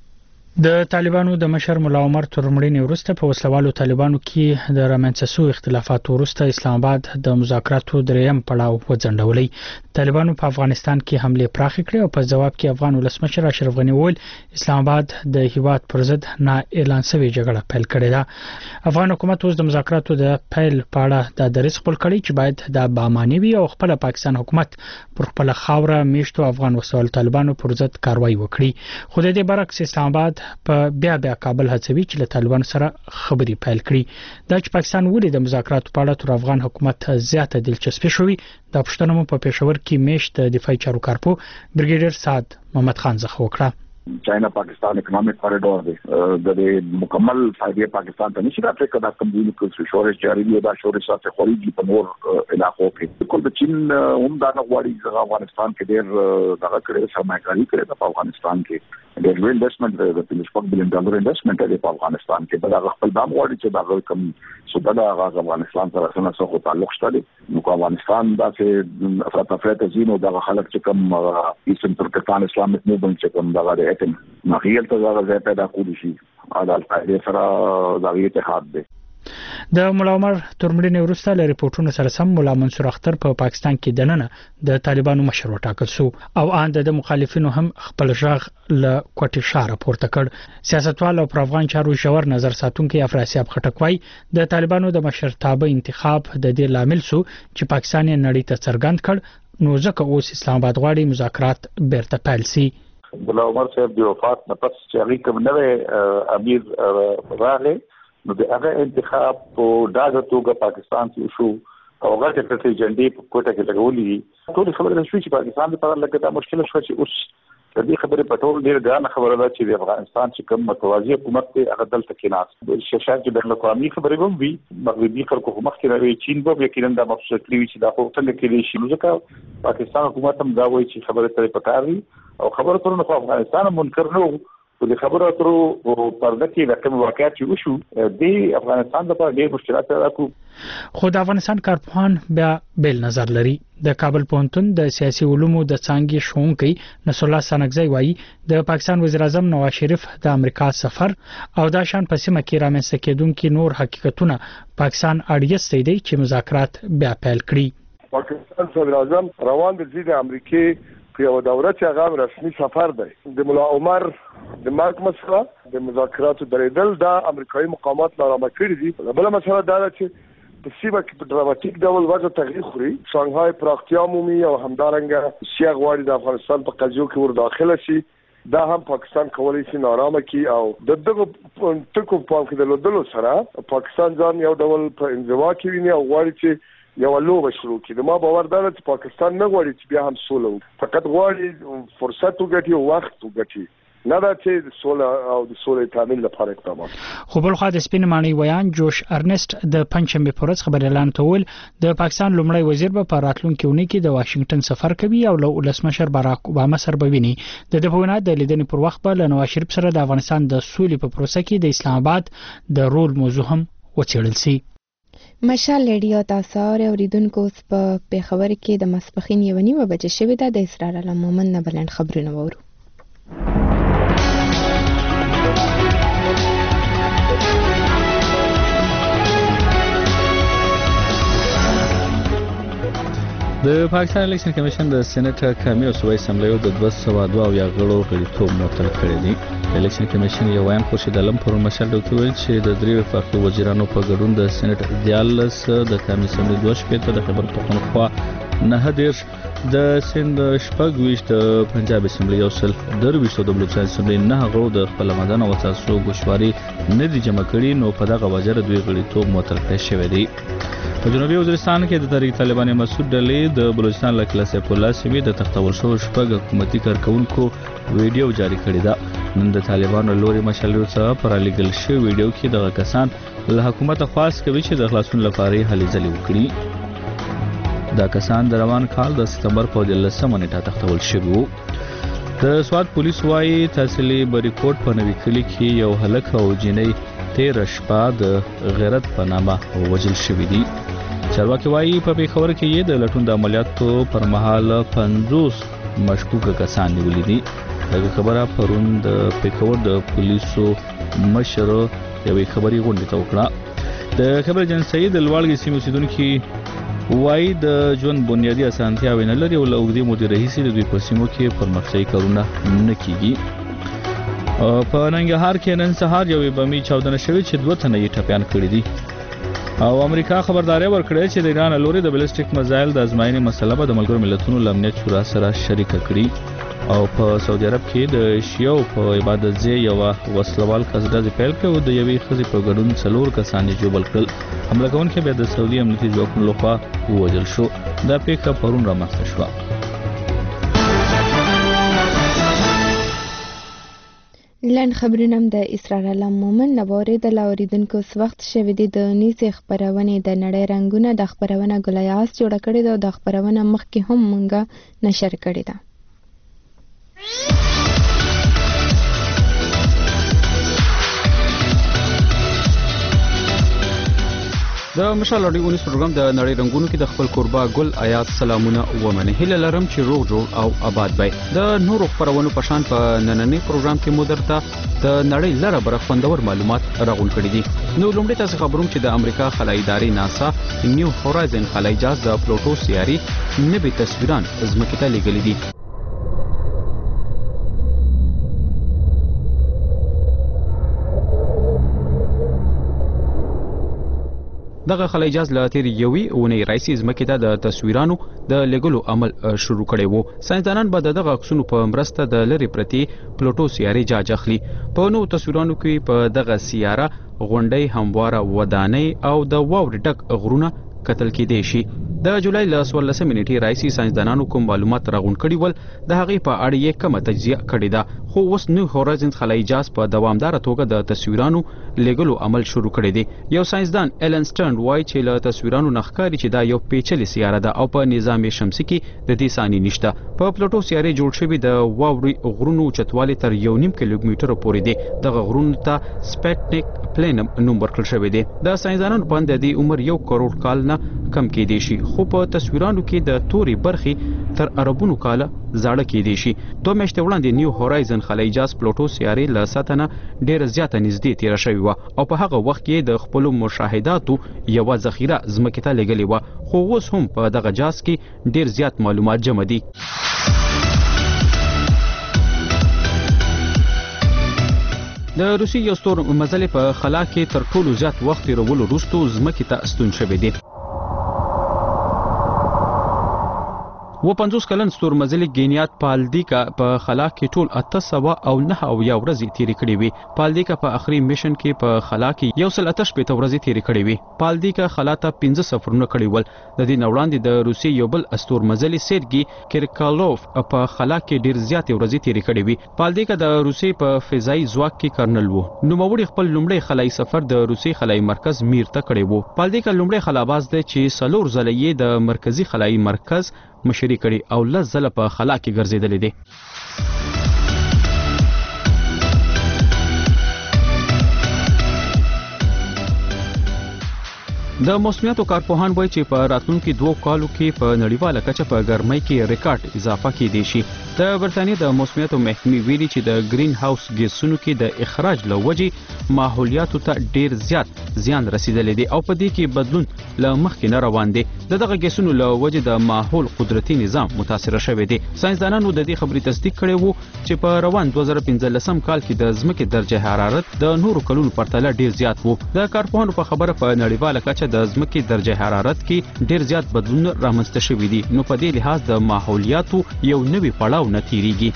د طالبانو د مشر ملا عمر تر مړینې وروسته په وسلوالو طالبانو کې د رامنځته شوو اختلافاتو وروسته اسلام آباد د مذاکراتو دریم پړاو وځنډولی. طالبانو په افغانستان کې حمله پراخې کړې او په ځواب کې افغان ولسمشر اشرف غنی وویل اسلام آباد د هیواد پر ضد نه اعلان شوی جګړه پیل کړې ده. افغان حکومت اوس د مذاکراتو د پیل په اړه د دریځ خپل کړی چې باید د باماني وي او خپل پاکستان حکومت پر خپل خاوره میشتو افغان وسلوالو طالبانو پر ضد کاروایی وکړي. خو د دې برعکس اسلام آباد په بیا بیا کابل هڅوي چې له طالبانو سره خبرې پیل کړي. دا چې پاکستان ولې د مذاکراتو په اړه تر افغان حکومت زیاته دلچسپي شوی دا پوښتنه مو په پېښور کې میشت دفاعي چارو کارپو بریګیډیر سعد محمد خان څخه وکړه. چاینا پاکستان اکنامک کوریډور دی د دې مکمل فائدې پاکستان ته نشي راځي کدا کوم دي چې شورش جاری دی دا شورش سره خوريږي په نور علاقو کې. کله د چین هم دا غواړي چې افغانستان کې ډېر دغه کړي سرمایه‌کاري کړي په افغانستان کې ډېر ویل انویسټمنټ د پنځه بلین ډالر انویسټمنټ دی په افغانستان کې. بل هغه خپل دام غواړي چې دا کوم سودا هغه افغانستان سره څنګه څه تعلق شته. نو افغانستان دا چې افراط افراط زینو د خلک چې کوم ایسن ترکستان اسلامي موومنت چې کوم دغه مخیل ته دا ځای پیدا کولی شي عدالت دې سره دا اتحاد دی. د مولا عمر تر مړینې وروسته له ریپورتونو سره سم مولا منصور اختر په پا پاکستان کې دننه د طالبانو مشر وټاکل شو او ان د مخالفینو هم خپل ژغ له کوټې شاره پورته کړ. سیاستوال او پر افغان چارو ژور نظر ساتونکي افراسیاب خټکوي د طالبانو د مشرتابه انتخاب د دې لامل شو چې پاکستان یې نړۍ ته څرګند کړ نو ځکه اوس اسلام آباد غواړي مذاکرات بیرته پیل شي. مولا عمر صاحب د وفات نه پس چې هغه کوم نوې امیر راغی نو د هغه انتخاب په دغه توګه پاکستان کې شو او هغه چې په جنډي په کوټه کې لګولې ټول خبره شوې چې پاکستان لپاره لکه دا مشکل شو چې اوس د دې خبرې په ټول ډیر ګرانه خبره ده چې د افغانستان چې کوم متوازی حکومت دی هغه دلته کې ناس شاشات چې بین الاقوامي خبرې هم وي مغربي خلکو خو مخکې راوي چین به یقینا د مقصود کړی چې دا خو څنګه کې شي نو ځکه پاکستان حکومت هم دا وایي چې خبره ترې پکاري او خبره ترونه خو افغانستان منکر نه وو د خبرو اترو پرده کې د کوم واقعیت چې وشو د افغانستان لپاره ډېر مشکلات راکو. خو د افغانستان کارپوهان بیا بیل نظر لري. د کابل پوهنتون د سیاسي علومو د څانګې ښوونکی نصر الله سنگزی وایي د پاکستان وزیر اعظم نواز شریف د امریکا سفر او د شان په سیمه کې رامنځته کېدونکي نور حقیقتونه پاکستان اړیستی دی چې مذاکرات بیا پیل کړي. پاکستان صدر اعظم روان د ځینې امریکای یو دوره چې هغه رسمي سفر دی د مولا عمر د مارک مسله د مذاکراتو درېدل دا امریکایي مقامات نارامه کړي دي. بل مسله دا ده چې په سیمه کې په ډراماتیک ډول وضع تغییر خوري. شانګهای پراختیا مومي او همدارنګه سیا غواړي د افغانستان په قضیو کې ور داخله شي. دا هم پاکستان کولی شي نارامه کی او د دغه ټکو په کې د لودلو سره پاکستان ځان یو ډول په انزوا کې ویني او غواړي چې یو لوبه شروع کړي. ما باور ده چې پاکستان نه غواړي چې بیا هم سوله وکړي، فقط غواړي فرصت وګټي او وخت وګټي، نه دا چې سوله او د سولې تامین لپاره اقدامات. خو بل خو د سپین مانی ویان جوش ارنست د پنځمې پورز خبر اعلان کول د پاکستان لومړی وزیر په راتلونکي اونۍ کې د واشنگټن سفر کوي او له ولسمشر باراک اوباما سره به ویني. د دپونه د لیدنې پر وخت به له نواز شریف سره د افغانستان د سولې په پروسه کې د اسلام آباد د رول موضوع هم وڅېړل شي. مشال ریډیو تاسو اوریدونکو په پیښور کې د مسپخین یو نیمه بجې شوې ده. د اسرار الله مومن نه بلند خبرونه وورو. د پاکستان الیکشن کمیشن د سېنات قومي او صوبایي اسمبلیو د دوه سوه دوه اویا غړو غړیتوب معطل کړی دی. د الیکشن کمیشن یو وایم خورشید عالم پرون مشال ډاکټر ویل چې د درې وفاقي وزیرانو په ګډون د سېنات دیالس د قومي اسمبلی دوه شپېته د خیبر پختونخوا نه دېرش د سند شپږ ویشت د پنجاب اسمبلی یو سل درویشت د بلوچستان اسمبلی نه غړو د خپل مدن او اساسو ګوشواري نه دي جمع کړي، نو په دغه وجه دوی غړیتوب معطل کړی شوی دی. په جنوبي وزیرستان کې د تحریک طالبان مسعود ډلې د بلوچستان له کلاسه پولا سیمې د تختول شو شپږ حکومتي کارکونکو ویډیو جاری کړی دا. نن د طالبانو لوري مشالو څخه پر لیګل شو ویډیو کې دغه کسان له حکومت خاص کوي چې د خلاصون لپاره هلې ځلې وکړي. دا کسان د روان کال د ستمبر په دلسمه نیټه تختول شوی وو. د سواد پولیس وايي تحصیلي بریکوټ په نوي کلی کې یو هلک او جنۍ تیر شپه د غیرت په نامه وجل شوی دي. چارواکي وايي په پیښور کې یې د لټون د عملیاتو پر مهال پنځوس مشکوک کسان نیولي دي. دغه خبره پرون د پیښور د پولیسو مشر یوې خبري غونډې ته وکړه. د خبر ایجنسی د لوړګي سیمې اوسیدونکو وايي د ژوند بنیادي اسانتیاوې نه لري او له اوږدې مودې راهیسې د دوی په سیمو کې پرمختیایي کارونه نه کیږي. په ننګرهار کې نن سهار یوې بمي چاودنه شوې چې دوه تنه یې ټپیان کړي دي او امریکا خبرداري ورکړې چې د ایران لوري د بلسټیک میزایل د ازمایښتي مسله به د ملګرو ملتونو له امنیت شورا سره شریک کړي. او په سعودي عرب کې د شیعو په عبادت ځای یو وسلوال قصدازي پیل کړ او د یوې ښځې په ګډون څلور کسان یې ژوبل کړل. حمله کوونکی بیا د سعودي امنیتي ځواکونو لخوا ووژل شو. دا پیښه پرون رامنځته شوه. لن خبرونه د اسرار الله مومن نواري د لاوریدونکو وخت شوی دی. د نیوز خبرونه د نړۍ رنگونه د خبرونه ګلیاس جوړ کړي دا د خبرونه مخکې هم مونږه نشر کړي دا. د مشال اډیو نیوز پروګرام د نړۍ رنگونو کې د خپل قربا ګل آیات سلامونه ومنه. هیله لرم چې روغ جوړ او آباد وي. د نورو خبرونو په شان په نننې پروګرام کې مو درته د نړۍ لره بر خوندور معلومات راغون کړي دي. نو لومړی تاسو خبروم چې د امریکا خلایي ادارې ناسا نیو هورایزن خلایي جهاز د پلوټو سیاري نوي تصویران ځمکې ته لیږلي دي. دغه خلایي جهاز له تیر یوې اونۍ راهیسې ځمکې ته د تصویرانو د لیږلو عمل شروع کړی وو. ساینسدانان به د دغه عکسونو په مرسته د لرې پرتې پلوټو سیارې جاج اخلي. په نوو تصویرانو کې په دغه سیاره غونډۍ، همواره ودانۍ او د واورې ډک غرونه کتل کېدای شي. د جولای له څوارلسمې نیټې راهیسې ساینسدانانو کوم معلومات راغونډ کړي ول د هغې په اړه یې کمه تجزیه کړې ده. خو اوس نیو هورایزن خلایي جهاز په دوامداره توګه د تصویرانو لیږلو عمل شروع کړی دی. یو ساینسدان ایلن سټرن وایي چې له تصویرانو نه ښکاري چې دا یو پیچلې سیاره ده او په نظام شمسي کې د دې ثاني نشته. په پلوټو سیارې جوړ شوي د واورې غرونو چتوالی تر یو نیم کیلومتره پورې دی. دغه غرونو ته سپټنیک پلینم نوم ورکړل شوی دی. د ساینسدانانو په اند د دې عمر یو کروڑ کال نه کم کېدی شي، خو په تصویرانو کې د تورې برخې تر اربونو کاله زاړه کېدی شي. دوه میاشتې وړاندې نیو هورایزن خلایي جهاز پلوټو سیارې له سطح نه ډېره زیاته نږدې تېره شوې وه او په هغه وخت کې د خپلو مشاهداتو یوه ذخیره ځمکې ته لیږلې وه. خو اوس هم په دغه جهاز کې ډېر زیات معلومات جمع دي. د روسي یو ستور مزل په خلا کې تر ټولو زیات وخت تیرولو وروسته ځمکې ته ستون شوی دی. و پنځوس کلن ستور مزل ګینیات پالدیکا په خلا کې ټول اته سوه او نهه اویا ورځې تیرې کړې وې. پالدیکا په آخري میشن کې په خلا کې یو سل اته شپېته ورځې تیرې کړې وې. پالدیکا خلا ته پنځه سفرونه کړي ول. د دې نه وړاندې د روسیې یو بل ستور مزل سیرګي کیرکالوف په خلا کې ډېر زیاتې ورځې تیرې کړې وې. پالدیکا د روسیې په فضایي ځواک کې کرنل و. نوموړي خپل لومړی خلایي سفر د روسیې خلایي مرکز میر ته کړی و. پالدیکا لومړی خلاباز دی چې څلور ځله یې د مرکزي خلایي مرکز مشري کړي او لس ځله په خلا کې ګرځېدلی دی. د موسمیاتو کارپوهان وایي چې په راتلونکي دوو کالو کې په نړیواله کچه په ګرمۍ کې ریکارډ اضافه کېدی شي. د برتانیې د موسمیاتو محکمې ویلي چې د گرین هاوس ګیسونو کې د اخراج له وجې ماحولیاتو ته ډیر زیات زیان رسیدلی دی او په دې کې بدلون له مخکې نه روان دی. د دغه ګیسونو له وجې د ماحول قدرتي نظام متاثره شوی دی. ساینسدانانو د دې خبرې تصدیق کړی وو چې په روان دوه زره پنځلسم کال کې د ځمکې درجه حرارت د نورو کلونو پرتله ډیر زیات وو. د کارپوهانو په خبره په نړیواله کچه د ځمکې درجه حرارت کې ډیر زیات بدلون رامنځته شوي دي. نو په دې لحاظ د ماحولیاتو یو نوی پړاو نه تیریږي.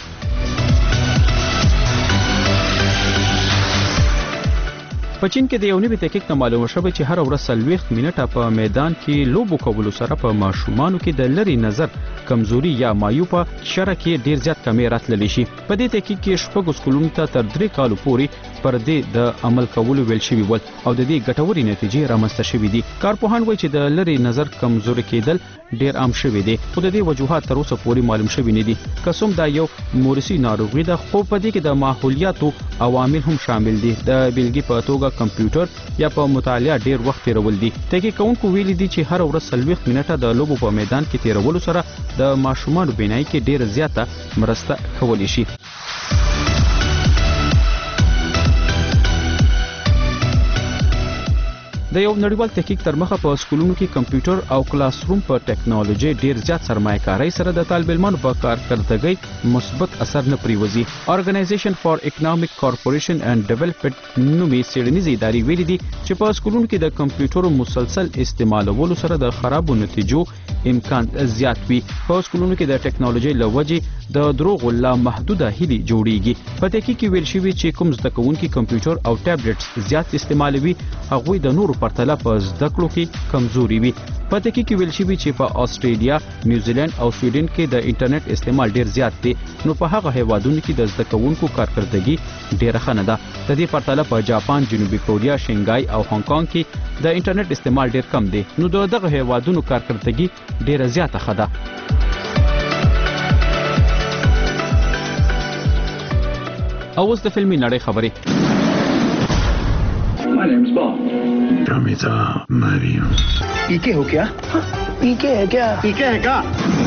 په چین کې د یو نوي تحقیق نه معلومه شوه چې هر ورځ څلوېښت منټه په میدان کې لوبو کولو سره په ماشومانو کې د لرې نظر کمزوري یا مایوپه شره کې ډیر زیات کمی راتللی شي. په دې تحقیق کې شپږ سکولونو ته تر درې کالو پورې پر دې د عمل کولو ویل شوي ول او د دې ګټورې نتیجې رامنځته شوي دي. کارپوهان وایي چې د لرې نظر کمزوري کېدل ډیر عام شوي دي خو د دې وجوهات تر اوسه پورې معلوم شوي نه دي. که څوم دا یو مورثي ناروغي ده خو په دې کې د ماحولیاتو عوامل هم شامل دي. د بیلګې په توګه کمپیوټر یا په مطالعه ډیر وخت تیرول دي. تحقیق کوونکو ویلي دي چې هر ورځ څلوېښت منټه د لوبو په میدان کې تیرولو سره د ماشومانو بینایي کې ډیر زیاته مرسته کولی شي. د یو نړیوال تحقیق تر مخه په سکولونو کې کمپیوټر او کلاس روم په ټیکنالوژي ډیر زیات سرمایه‌کاري سره د طالب علمانو په کارکردګۍ مثبت اثر نه پریوزي. Organization for Economic Cooperation and Development نومي څېړنیزې ادارې ویلي دي چې په سکولونو کې د کمپیوټرو مسلسل استعمالولو سره د خرابو نتیجو امکان زیات وي. په سکولونو کې د ټیکنالوژي له وجې د دروغو لا محدوده هیلې جوړیږي. په تحقیق کې ویل شوي چې کوم زده کوونکي کمپیوټر او ټابلیټس زیات استعمالوي هغوی د نورو پرتله په زده کړو کې کمزوري وي. په تحقیق کې ویل شوي چې په استرالیا، نیوزیلند او سویډن کې د انټرنیټ استعمال ډیر زیات دی. نو په هغه هیوادونو کې د زده کوونکو کارکردګي ډیره ښه نه ده. د دې پرتله په جاپان، جنوبي کوریا، شنګای او هانګ کانګ کې د انټرنیټ استعمال ډیر کم دی. نو د دغه هیوادونو کارکردګي ډیره زیاته ښه ده. او اوس د فلمي نړۍ خبرې. My name's Bond. Pramita Mariam. ¿Y qué हो क्या? ¿Y qué है क्या? ¿Y qué है क्या?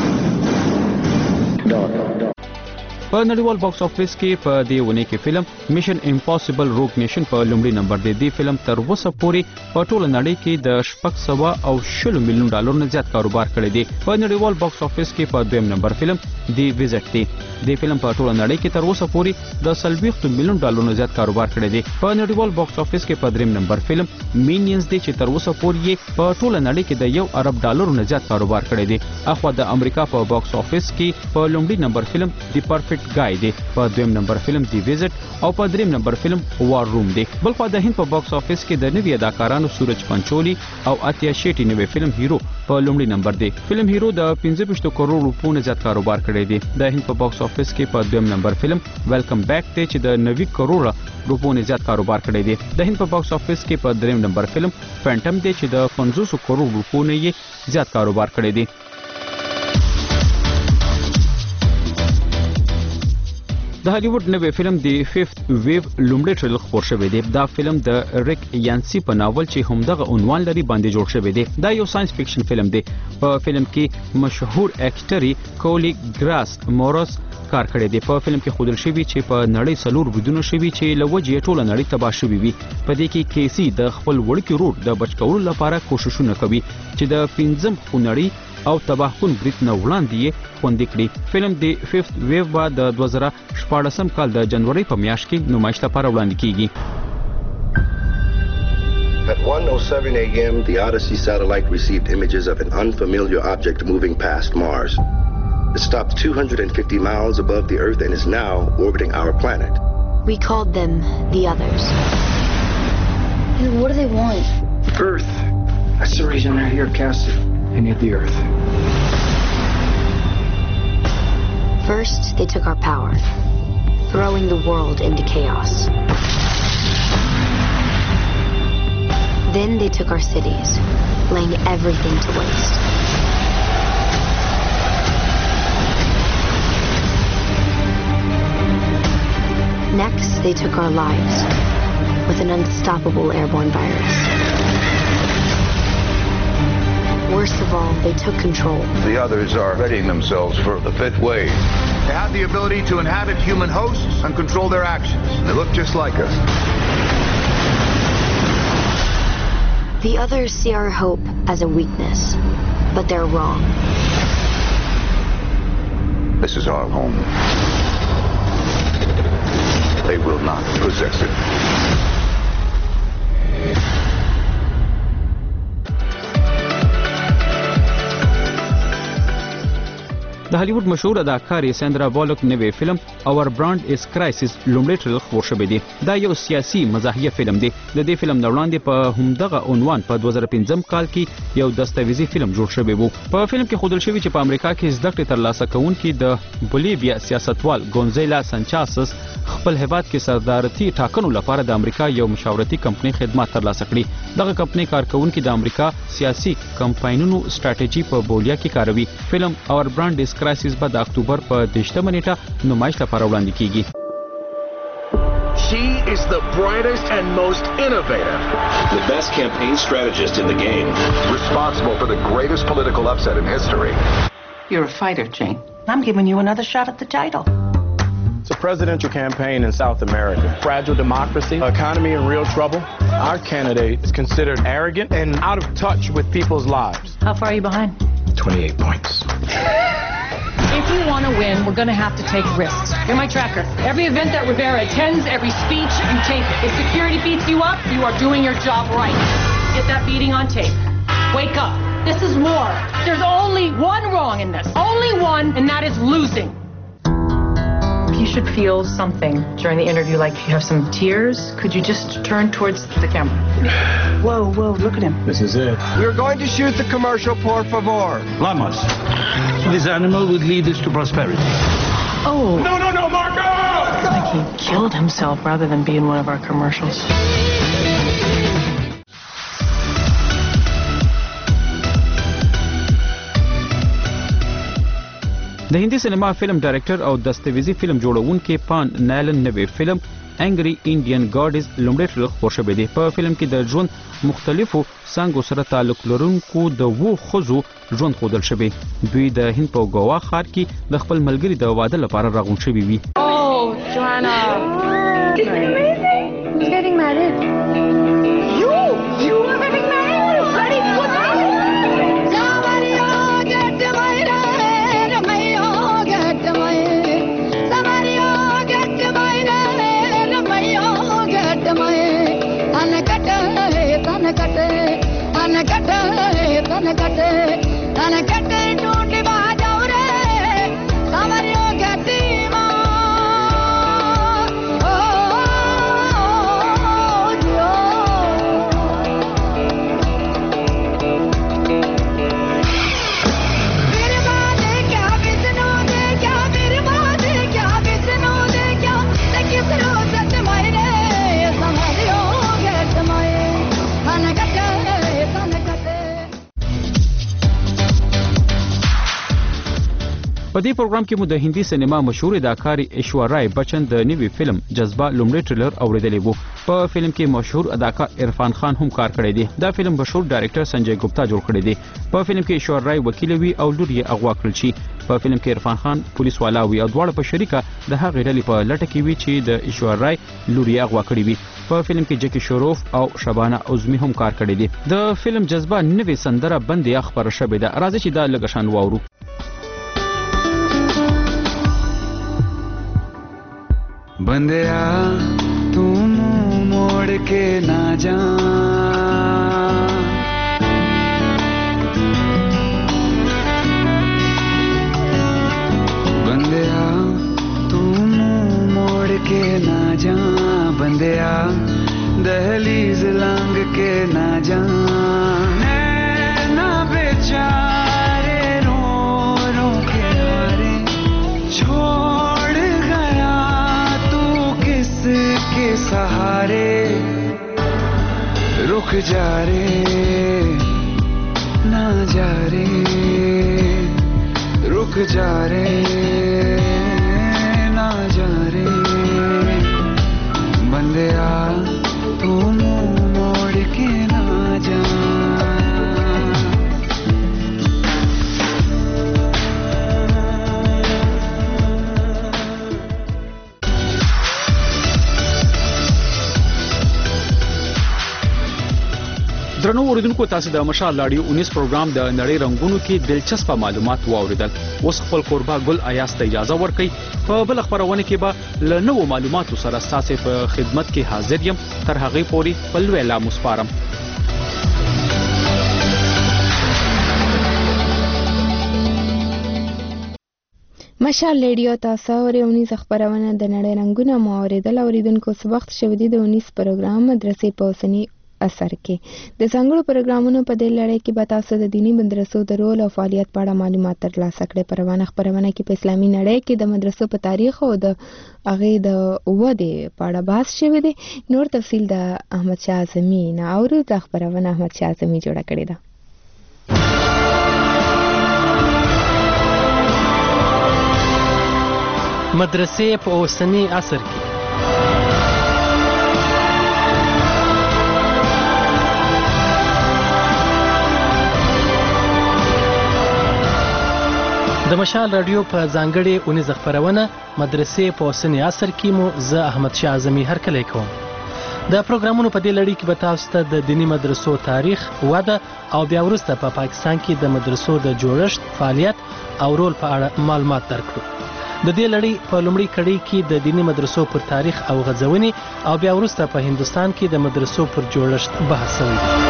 په نړیوال باکس افیس کې په دې ونې کې فلم میشن امپاسبل روګ نیشن په لومړي نمبر دی. دې فلم تر اوسه پورې په ټوله نړۍ کې د شپږ سوه او شلو میلیون ډالر نه زیات کاروبار کړی دی. په نړیوال باکس افیس کې په دویم نمبر فلم دی ویزټ دی. دې فلم په ټوله نړۍ کې تر اوسه پورې د څلوېښتو میلیون ډالر نه زیات کاروبار کړی دی. په نړیوال باکس افیس کې په دریم نمبر فلم مینینز دی چې تر اوسه پورې په ټوله نړۍ کې د یو ارب ډالر نه زیات کاروبار کړی دی. اخوا د امریکا په باکس افیس کې په لومړي نمبر فلم دی پرفیکټ گای دی. په دویم نمبر فلم دی ویزټ او په دریم نمبر فلم وار روم دی. بل خوا د هند په باکس افیس کې د نوي اداکارانو سورج پنچولی او اتیا شیټي نوی فلم هیرو په لومړي نمبر دی. فلم هیرو د پنځه ویشت کروڑ روپو نه زیات کاروبار کړی دی. د هند په باکس افیس کې په دویم نمبر فلم ویلکم بیک دی چې د نوي کروڑ روپو نه زیات کاروبار کړی دی. د هند په باکس افیس کې په دریم نمبر فلم فینټم دی چې د پنځوس کروڑ روپو نه یې زیات کاروبار کړی دی. د هالیوډ نوی فلم دی فیفت ویو لومړی ټریلر خپور شوی دی. دا فلم د ریک یانسی په ناول چې همدغه عنوان لري باندې جوړ شوی دی. دا یو ساينس فکشن فلم دی. په فلم کې مشهور اکټري کولی ګراس مورس کار کړی دی. په فلم کې ښودل شوی چې په نړۍ څلور بریدونه شوي چې له وجې یې ټوله نړۍ تباه شوې وي. په دې کې کیسي د خپل وړوکي ورور د بچ کولو لپاره کوښښونه کوي چې د پنځم خونړي او تباهکن برید نه وړاندې خوندي کړي. فلم د ففت ویو به د دوه زره شپاړسم کال د جنوري په میاشت کې نمایش لپاره وړاندې کیږي. At one oh seven a.m., the Odyssey satellite received images of an unfamiliar object moving past Mars. It stopped two hundred fifty miles above the Earth and is now orbiting our planet. We called them the Others. Dude, what do they want? Earth. That's the reason they're here, Cassie. They need the Earth. First, they took our power, throwing the world into chaos. Then they took our cities, laying everything to waste. Next, they took our lives with an unstoppable airborne virus. Worst of all, they took control. The Others are readying themselves for the fifth wave. They have the ability to inhabit human hosts and control their actions. They look just like us. The Others see our hope as a weakness, but they're wrong. This is our home. They will not possess it. د هالیوډ مشهور اداکارې ساندرا بالوک نوې فلم اور برانډ از کرایسس لومړی ټریلر خپور شوی دی. دا یو سیاسي مزاحیه فلم دی. د دې فلم نه وړاندې په همدغه عنوان په دوه زره پنځم کال کې یو دستاویزي فلم جوړ شوی و. په فلم کې ښودل شوی چې په امریکا کې زده کړې ترلاسه کوونکي د بولیویا سیاستوال ګونزیلا سانچاسس خپل هیواد کې سردارتي ټاکنو لپاره د امریکا یو مشاورتي کمپنۍ خدمات ترلاسه کړي. دغه کمپنۍ کارکونکي د امریکا سیاسي کمپاینونو سټریټیجي په بولیا کې کاروي. فلم اور برانډ از کرایسس به د اکتوبر په دشتمه نیټه نمایش لپاره وړاندې کیږي. She is the brightest and most innovative. The best campaign strategist in the game. Responsible for the greatest political upset in history. You're a fighter, Jane. I'm giving you another shot at the title. It's a presidential campaign in South America. Fragile democracy, economy in real trouble. Our candidate is considered arrogant and out of touch with people's lives. How far are you behind? twenty-eight points. If you want to win, we're going to have to take risks. You're my tracker. Every event that Rivera attends, every speech, you tape it. If security beats you up, you are doing your job right. Get that beating on tape. Wake up. This is war. There's only one wrong in this. Only one, and that is losing. You should feel something during the interview, like you have some tears. Could you just turn towards the camera? Whoa, whoa, look at him. This is it. We're going to shoot the commercial, por favor. Lamas. This animal would lead us to prosperity. Oh. No, no, no, Marco! Like he killed himself rather than be in one of our commercials. د هندي سینما فلم ډایرکټر او دستاویزي فلم جوړونکي پان نایلن نوې فلم انګری انډین ګاډز لومړی ټریلر خپور شوی دی. په فلم کې د ژوند مختلفو څانګو سره تعلق لرونکو د وو ښځو ژوند ښودل شوی. دوی د هند په ګوا ښار کې د خپل ملګري د واده لپاره راغونډ شوي وي. Oh, Joanna. This is amazing. Who's getting married? You! You are getting married? Bloody what? په دې پروګرام کې مو د هندي سینما مشهور اداکار ایشورای بچن د نوي فلم جذبه لومړی ټریلر اوریدلی وو. په فلم کې مشهور اداکار عرفان خان هم کار کړی دی. دا فلم مشهور ډایرکټر سنجय ګپتا جوړ کړی دی. په فلم کې ایشورای وکیل وی او لور یې اغوا کړل شي. په فلم کې عرفان خان پولیس والا وی او دواړه په شریکه د هغې ډلې په لټه کې وي چې د ایشورای لور یې اغوا کړې وي. په فلم کې جکی شروف او شبانه عظمی هم کار کړی دی. د فلم جذبه نوې سندره بندي خبره شوې ده. راځي چې دا لږ شان واورو. बंदिया तू मुंह मोड़ के ना जा, बंदिया तू मुंह मोड़ के ना जा, बंदिया दहलीज लांग के ना जा, नैना बेचारे रो रो के हारे छोड़ गया के सहारे, रुक जा रे ना जा रे, रुक जा रे ना जा रे, बंदिया तू मुंह मोड़ के ना जा. درنو اوریدونکو تاسو د مشال لاډیو انیس پروګرام د نړۍ رنگونو کې دلچسپ معلومات واوریدل. اوس خپل قربا ګل ایاس ته اجازه ورکړئ. په بل خبرونه کې به له نوو معلوماتو سره تاسو په خدمت کې حاضر یم. تر هغې پورې په لوی لا مسپارم. مشال ریډیو تاسو اورئ. اونیس خبرونه د نړۍ رنگونه مو اوریدل. اوریدونکو څه وخت شوی دی د اونیس پروګرام مدرسې په اوسنی اثر کې د څنګهو پروګرامونو په دې لړۍ کې به تاسو د دینی مدرسو د رول او فعالیت په اړه معلومات ترلاسه کړئ. په روانه خبرونه کې په اسلامي نړۍ کې د مدرسو په تاریخ او د هغې د ودې په اړه بحث شوی دی. نور تفصیل د احمد شاه اعظمي نه اورو. دا خبرونه احمد شاه اعظمي جوړه کړې ده. مدرسې په اوسنی عصر کې د مشال رادیو په ځانګړې اونیزه خبرونه مدرسې په اوسنی عصر کې مو زه احمد شاه اعظمي هرکلی کوم. د پروګرامونو په دې لړۍ کې به تاسو ته د دینی مدرسو تاریخ، وده او بیا وروسته په پا پاکستان کې د مدرسو د جوړښت، فعالیت او رول په اړه معلومات درکړو. د دې لړۍ په لومړۍ کړۍ کې د دینی مدرسو پر تاریخ او غځونې او بیا وروسته په هندوستان کې د مدرسو پر جوړښت بحث شوی دی.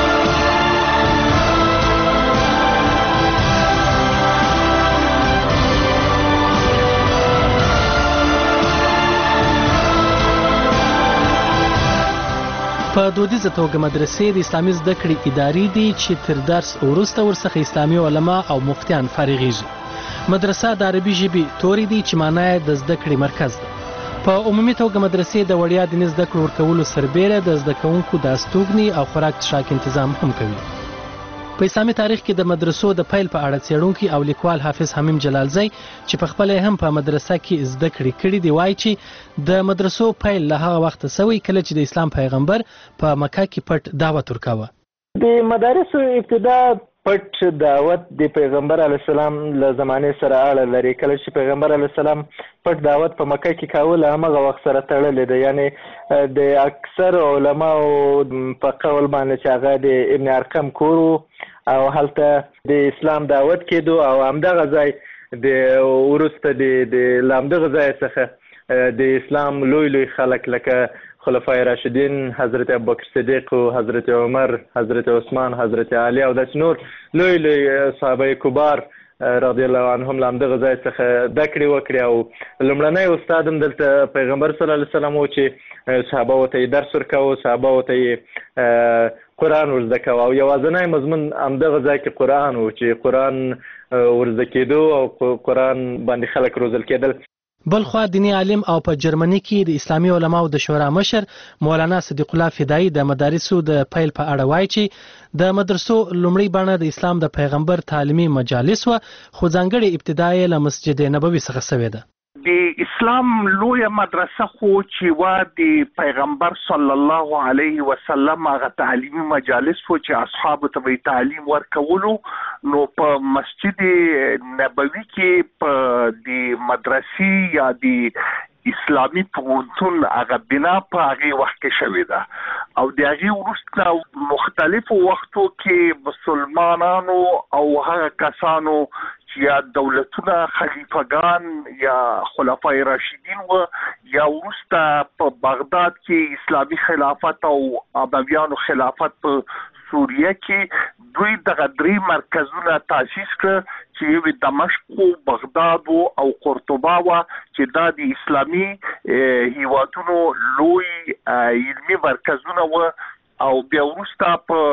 په دودیزه توګه مدرسې د اسلامي زده کړې ادارې دي چې تر درس وروسته ورڅخه اسلامي علما او مفتیان فارغېږي. مدرسه د عربي ژبې توري دي چې معنا یې د زده کړې مرکز ده. په عمومي توګه مدرسې د وړیا دیني زده کړو ورکولو سربیره د زده کوونکو د استوګنې او خوراک څښاک تنظیم هم کوي. په اسلامي تاریخ کې د مدرسو د پیل په اړه څېړونکي او لیکوال حافظ حمیم جلالزی چې په خپله هم په مدرسه کې زده کړې کړي دي وایي چې د مدرسو پیل له هغه وخته سوی کله چې د اسلام پیغمبر په مکه کې پټ دعوت ورکاوه. د مدارسو ابتدا پټ دعوت د پیغمبر علیه السلام له زمانې سره اړه لري. کله چې پیغمبر علیه السلام پټ دعوت په مکه کې کاوه له همغه وخت سره تړلی دی. یعنې د اکثر علماو په قول باندې چې هغه د ابن ارقم کور او هلته د اسلام دعوت کېدو او همدغه ځای د وروسته د همدغه ځای څخه د اسلام لوی لوی خلک لکه خلفای راشدین، حضرت ابوبکر صدیق او حضرت عمر، حضرت عثمان، حضرت علی او داسې نور لوی لوی صحابه کبار رضی الله عنهم له همدغه ځای څخه زده کړې وکړې. او لومړنی استاد هم دلته پیغمبر صلی الله علیه وسلم و چې صحابه ورته یې درس ورکاوه، صحابه ورته یې قرآن ورزده کوه او یوازینی مضمون همدغه ځای کې قرآن و چې قرآن ورزده کېدو او قرآن باندې خلک روزل کېدل. بلخوا دینی عالم او په جرمني کې د اسلامي علماو د شورا مشر مولانا صدیق الله فدایی د مدارسو د پیل په اړه وایي چې د مدرسو لومړی بڼه د اسلام د پیغمبر تعلیمي مجالس و خو ځانګړې ابتدا یې له مسجد نبوي څخه شوې ده. د اسلام لویه مدرسه خو چې وا د پیغمبر صلی الله علیه وسلم هغه تعلیمي مجالس وو چې اصحابو ته به تعلیم ورکولو، نو په مسجد نبوي کې په د مدرسې یا د اسلامي پوهنتون هغه بنا په هغې وخت کې شوې ده او د هغې وروسته مختلفو وختو کې مسلمانانو او هغه کسانو یا دولتونه خلیفګان یا خلفای راشدین و یا وروسته په بغداد کې اسلامي خلافت او امویانو خلافت په سوریه کې دوی دغه درې مرکزونه تاسیس کړ چې یو دمشق او بغداد او قرطبه و چې دا د اسلامي هیوادونو لوی علمي مرکزونه و او بیا وروسته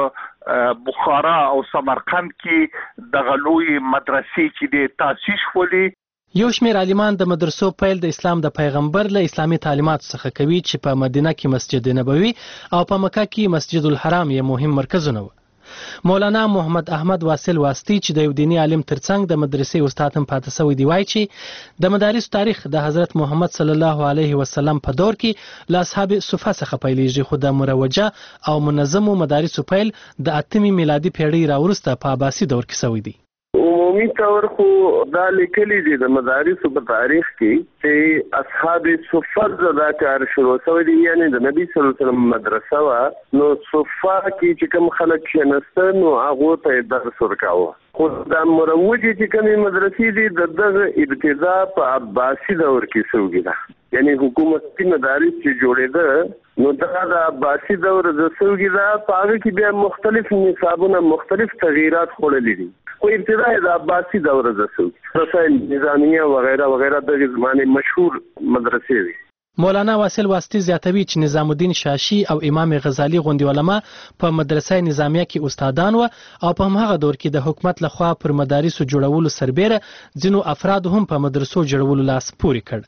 په بخارا او سمرقند کې دغه لوی مدرسې چې د تاسیس شولې. یو شمېر عالمان د مدرسو پیل د اسلام د پیغمبر له اسلامي تعلیمات څخه کوي چې په مدینه کې مسجد نبوي او په مکه کې مسجد الحرام یې مهم مرکزونه و. مولانا محمد احمد واصل واسطي چې د یو دینی عالم ترڅنګ د مدرسې استاد هم پاتې شوی دی وایي چې د مدارس تاریخ د حضرت محمد صلی الله علیه وسلم په دور کې له اصحاب صفه څخه پیلېږي، خو د مروجه او منظمو مدارسو پیل د اتمې میلادي پیړۍ راوروسته په عباسي دور کې شوی دی. عمومي طور خو دا لیکلي دي د مدارسو په تاریخ کې چې اصحاب صفه دا کار شروع شوی دی، یعنی د نبی صلی الله علیه وسلم مدرسه وا نو صفه کې چې کوم خلک کېناستل نو هغه ته درس ورکاوه. خو دا مروجه چې کومې مدرسې دي د دغه ابتدا په عباسي دور کې شوې ده، یعنی حکومتي مدارس چې جوړېده نو دا د عباسي دور د شوې ده. په هغه کې بیا مختلف نصابونه مختلف تغییرات خوړلي دي، خو ابتدا د عباسي دور د شوې رسائل نظامیه وغیرہ وغیرہ د زمانه مشهور مدرسې وي. مولانا واصل واسطي زیاتوي چې نظام الدین شاشي او امام غزالی غوندي علما په مدرسې نظامیه کې استادان و او په هماغه دور کې د حکومت لخوا پر مدارسو جوړولو سربېره ځینو افراد هم په مدرسو جوړولو لاس پورې کړ.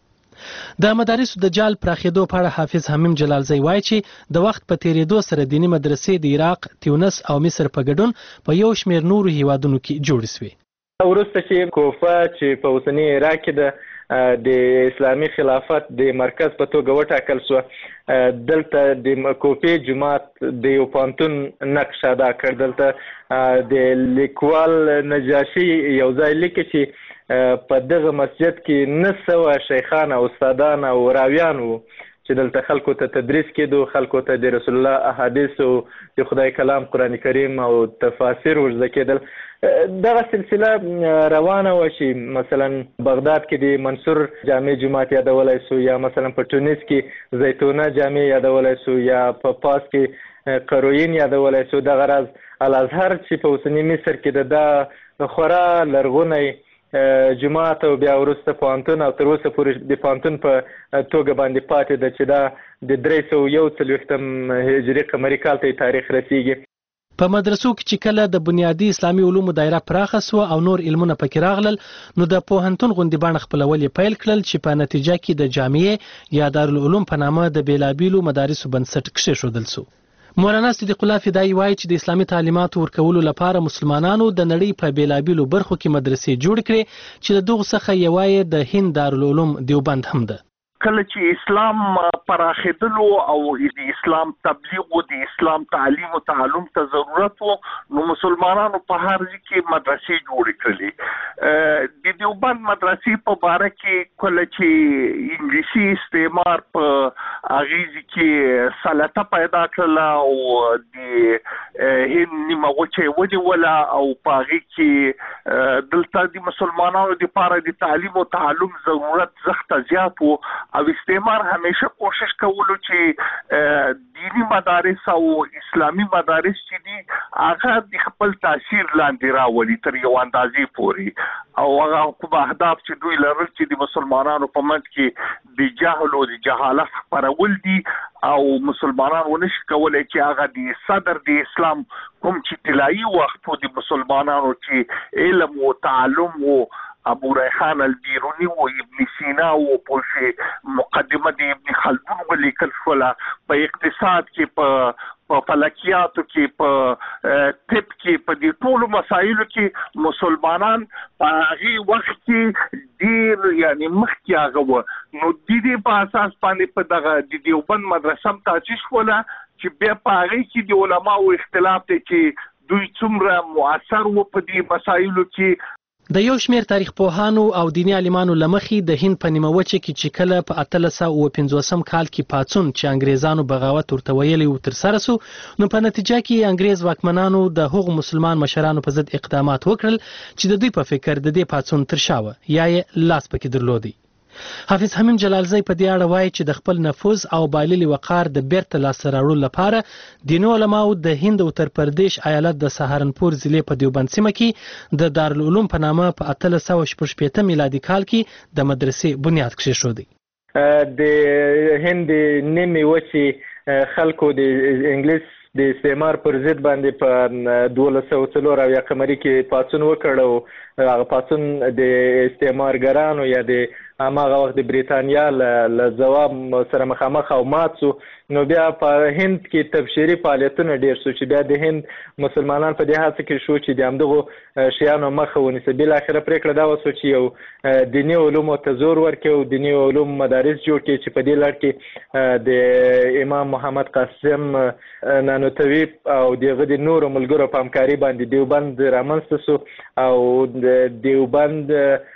د مدارسو د جال پراخېدو په اړه حافظ حمیم جلالزی وایي چې د وخت په تیریدو سره دینی مدرسې د عراق، تیونس او مصر په ګډون په یو شمېر نورو هیوادونو کې جوړې شوې. وروسته چې کوفه چې په اوسني عراق کې د د اسلامي خلافت د مرکز په توګه وټاکل شو، دلته د کوفې جماعت د یو پوهنتون نقش ادا کړ. دلته د لیکوال نجاشي یو ځای لیکي چې په دغه مسجد کې نه سوه شیخان او استادان او راویان وو چې دلته خلکو ته تدریس کېدو، خلکو ته د رسول الله احادیث او د خدای کلام قرآن کریم او تفاسیر ورزده کېدل. دغه سلسله روانه وه چې مثلا بغداد کې د منصور جامع جماعت یادولی سو، یا مثلا په ټونس کې زیتونه جامع یادولی سو، یا په پاس کې قروین یادولی سو. دغه راز الازهر چې په اوسني مصر کې د دا خورا لرغونی جماعت او بیا وروسته پوهنتون او تر اوسه پورې د پوهنتون په توګه باندې پاتې ده چې دا د درې سوه یو څلوېښتم هجري قمري کال ته تاریخ رسیږي. په مدرسو کې چې کله د بنیادي اسلامي علومو دایره پراخه سوه او نور علمونه پکې راغلل نو د پوهنتون غوندې بڼه خپلول یې پیل کړل چې په نتیجه کې د جامعې یا دارالعلوم په نامه د بېلابېلو مدارسو بنسټ کېښودل سو. مولانا صدیق الله فدایی وایي چې د اسلامي تعلیماتو ورکولو لپاره مسلمانانو د نړۍ په بېلابېلو برخو کې مدرسې جوړ کړې چې د دغو څخه یوه یې د هند دارالعلوم دیوبند هم ده. کله چې اسلام پراخېدلو او د اسلام تبلیغ او د اسلام تعلیم او تعلم ته ضرورت و نو مسلمانانو په هر ځای کې مدرسې جوړې کړلې. د دیوبند مدرسې په باره کې کله چې انګلیسي استعمار په اغیز کې سلطه پیدا کړله او د هند نیمه وچه ونیوله او په هغې کې دلته د مسلمانانو دپاره د تعلیم او تعلم ضرورت زښته زیات و او استعمار همیشه کوشش کولو چې دینی مدارس او اسلامی مدارس چې دي هغه د خپل تاثیر لاندې راولي تر یو اندازې پورې او هغه کوم اهداف چې دوی لرل چې د مسلمانانو په منځ کې د جهل او د جهالت خپرول دي او مسلمانان ونشي کولی چې هغه د صدر د اسلام کوم چې طلایي وخت و د مسلمانانو چې علم او تعلم او ابو ریحان البیرونی او ابن سینا او په مقدمه د ابن خلدون ولیکل شوله په اقتصاد کې په په فلکیاتو کې په طب کې په دې ټولو مسایلو کې مسلمانان په هغه وخت کې ډیر یعنی مخکې هغه و نو د دې په اساس باندې په دغه د دیوبند مدرسه هم تاسیس شوله چې بیا په هغه کې د علماو اختلاف دی چې دوی څومره مؤثر و په دې مسایلو کې. د یو شمیر تاریخ پوهانو او دینی عالمانو لمخې د هند په نیمه وچه کې چې کله په اتلس سوه اوه پنځوسم کال کې پاڅون چې انګریزانو بغاوت ورته ویلی و ترسره سو، نو په نتیجه کې انګریز واکمنانو د هغو مسلمان مشرانو په ضد اقدامات وکړل چې د دوی په فکر د دې پاڅون تر شا وه یا یې لاس پکې درلودی. حافظ حمیم جلالزی په دې اړه وایي چې د خپل نفوذ او بایللي وقار د بیرته لاسته راوړلو لپاره دیني علماو د هند اتر پردیش ایالت د سهارنپور ضلع په دیوبند سیمه کې د دارالعلوم په نامه په اتلس سوه شپږ شپېته میلادي کال کې د مدرسې بنیاد کېښودی. د هند نیمې وچې خلکو د انګلیس د استعمار پر ضد باندې په دولس سوه څلور اویا قمري کې پاڅون وکړ او هغه پاڅون د استعمارګرانو یا د هماغه وخت د بریتانیا له ځواب سره مخامخ او مات سو. نو بیا په هند کې تبشیري فعالیتونه ډیر سو چې بیا د هند مسلمانان په دې هڅه کې شو چې د همدغو شیانو مخه ونیسي. بالاخره پریکړه دا وسو چې یو دیني علومو ته زور ورکړي او دیني علوم مدارس جوړ کړي چې په دې لړ کې د امام محمد قاسم نانوتوي او دغه د نورو ملګرو په همکاري باندې دیوبند رامنځته سو او د دیوبند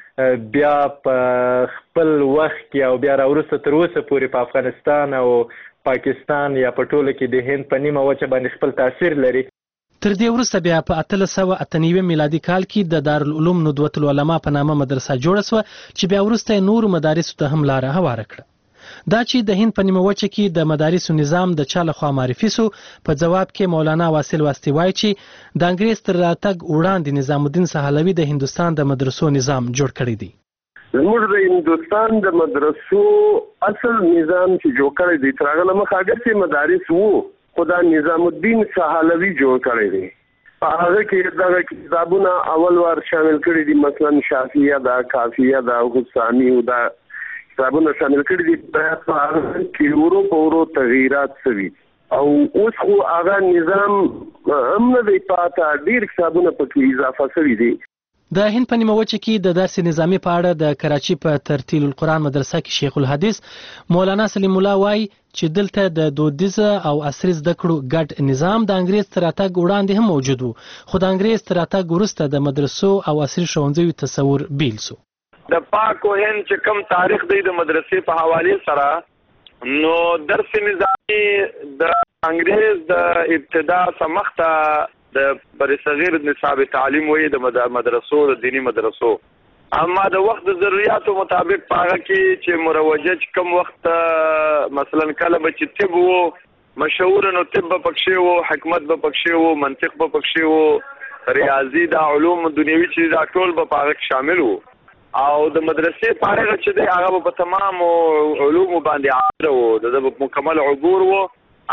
بیا په خپل وخت کې او بیا راوروسته تر اوسه پورې په افغانستان او پاکستان یا په ټوله کې د هند په نیمه وچه باندې خپل تاثیر لري. تر دې وروسته بیا په اتلس سوه اته نوي میلادي کال کې د دارالعلوم ندوة العلماء په نامه مدرسه جوړه سوه چې بیا وروسته نورو مدارسو ته هم لاره هواره کړه. دا چې د هند په نیمه وچه کې د مدارسو نظام د چا لخوا معرفي سو، په جواب کې مولانا واصل واسطي وایي چې د انګریز تر راتګ وړاندې نظام الدین سهلوي د هندوستان د مدرسو نظام جوړ کړی دی. زموږ د هندوستان د مدرسو اصل نظام چې جوړ کړی دی تر هغه مخکې هغه مدارس وو، خو دا نظام الدین سهلوي جوړ کړی دی. په هغه کې دغه کتابونه اول وار شامل کړي دي، مثلا شافعیه دا، کافیه دا، حسانی دا کتابونه شامل کړي دي. په هغه کې ورو په ورو تغییرات شوي او اوس خو هغه نظام هم نه دی پاته، ډېر کتابونه پکې اضافه شوي دي. د هند په نیمه وچه کې د درس نظامي په اړه د کراچي په ترتیل القرآن مدرسه کې شیخ الحدیث مولانا سلیم الله وایي چې دلته د دودیزه او عصري زده کړو ګډ نظام د انګریز تر راتګ وړاندې هم موجود و، خو د انګریز تر راتګ وروسته د مدرسو او عصري ښوونځیو تصور بیل سو. د پاک و هند چې کوم تاریخ دی د مدرسې په حواله سره، نو درس نظامي د انګریز د ابتدا سمخته د بر صغیر نصاب تعلیم وې د مدرسو د دینی مدرسو، اما د وخت د ضرورتو مطابق پاغه کې چې مروجه کوم وخت مثلا کله به چې طب وو مشهور نو طب پکښې وو، حکمت به پکښې وو، منطق به پکښې وو، ریاضي د علوم دنیوي چې دا ټول به پاغه شامل وو. او د مدرسې پاره چې دی هغه په تمام علوم باندې عامه وو، د مکمل عبور وو.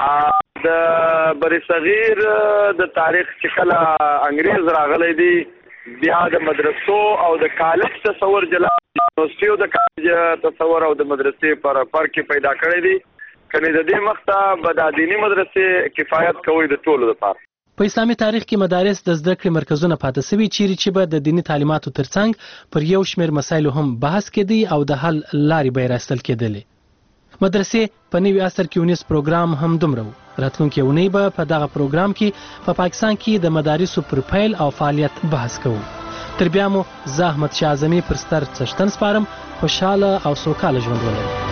د بر صغیر د تاریخ چې کله انګریز راغلی دی بیا د مدرسو او د کالج تصور جلا یونیورسيټي د کالج تصور او د مدرسې پر فرق پیدا کړی دی. کني د دې مخته به د دینی مدرسې کفایت کوي د ټولو لپاره. په اسلامي تاریخ کې مدارس د زده کړې مرکزونه پاتې شوي چیرې چې به د دیني تعلیماتو ترڅنګ پر یو شمیر مسایلو هم بحث کېدی او د حل لارې به یې راایستل کېدلې. مدرسې په نوي عصر کې ونیس پروګرام هم دومره و. راتلونکې اونۍ به په دغه پروګرام کې په پاکستان کې د مدارسو پر پیل او فعالیت بحث کوو. تر بیا مو زه احمد شاه اعظمي پر ستر څښتن سپارم. خوشحاله او سوکاله ژوند ولرئ.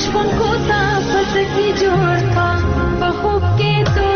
बचपन को साफ की जोड़ का बहू के तो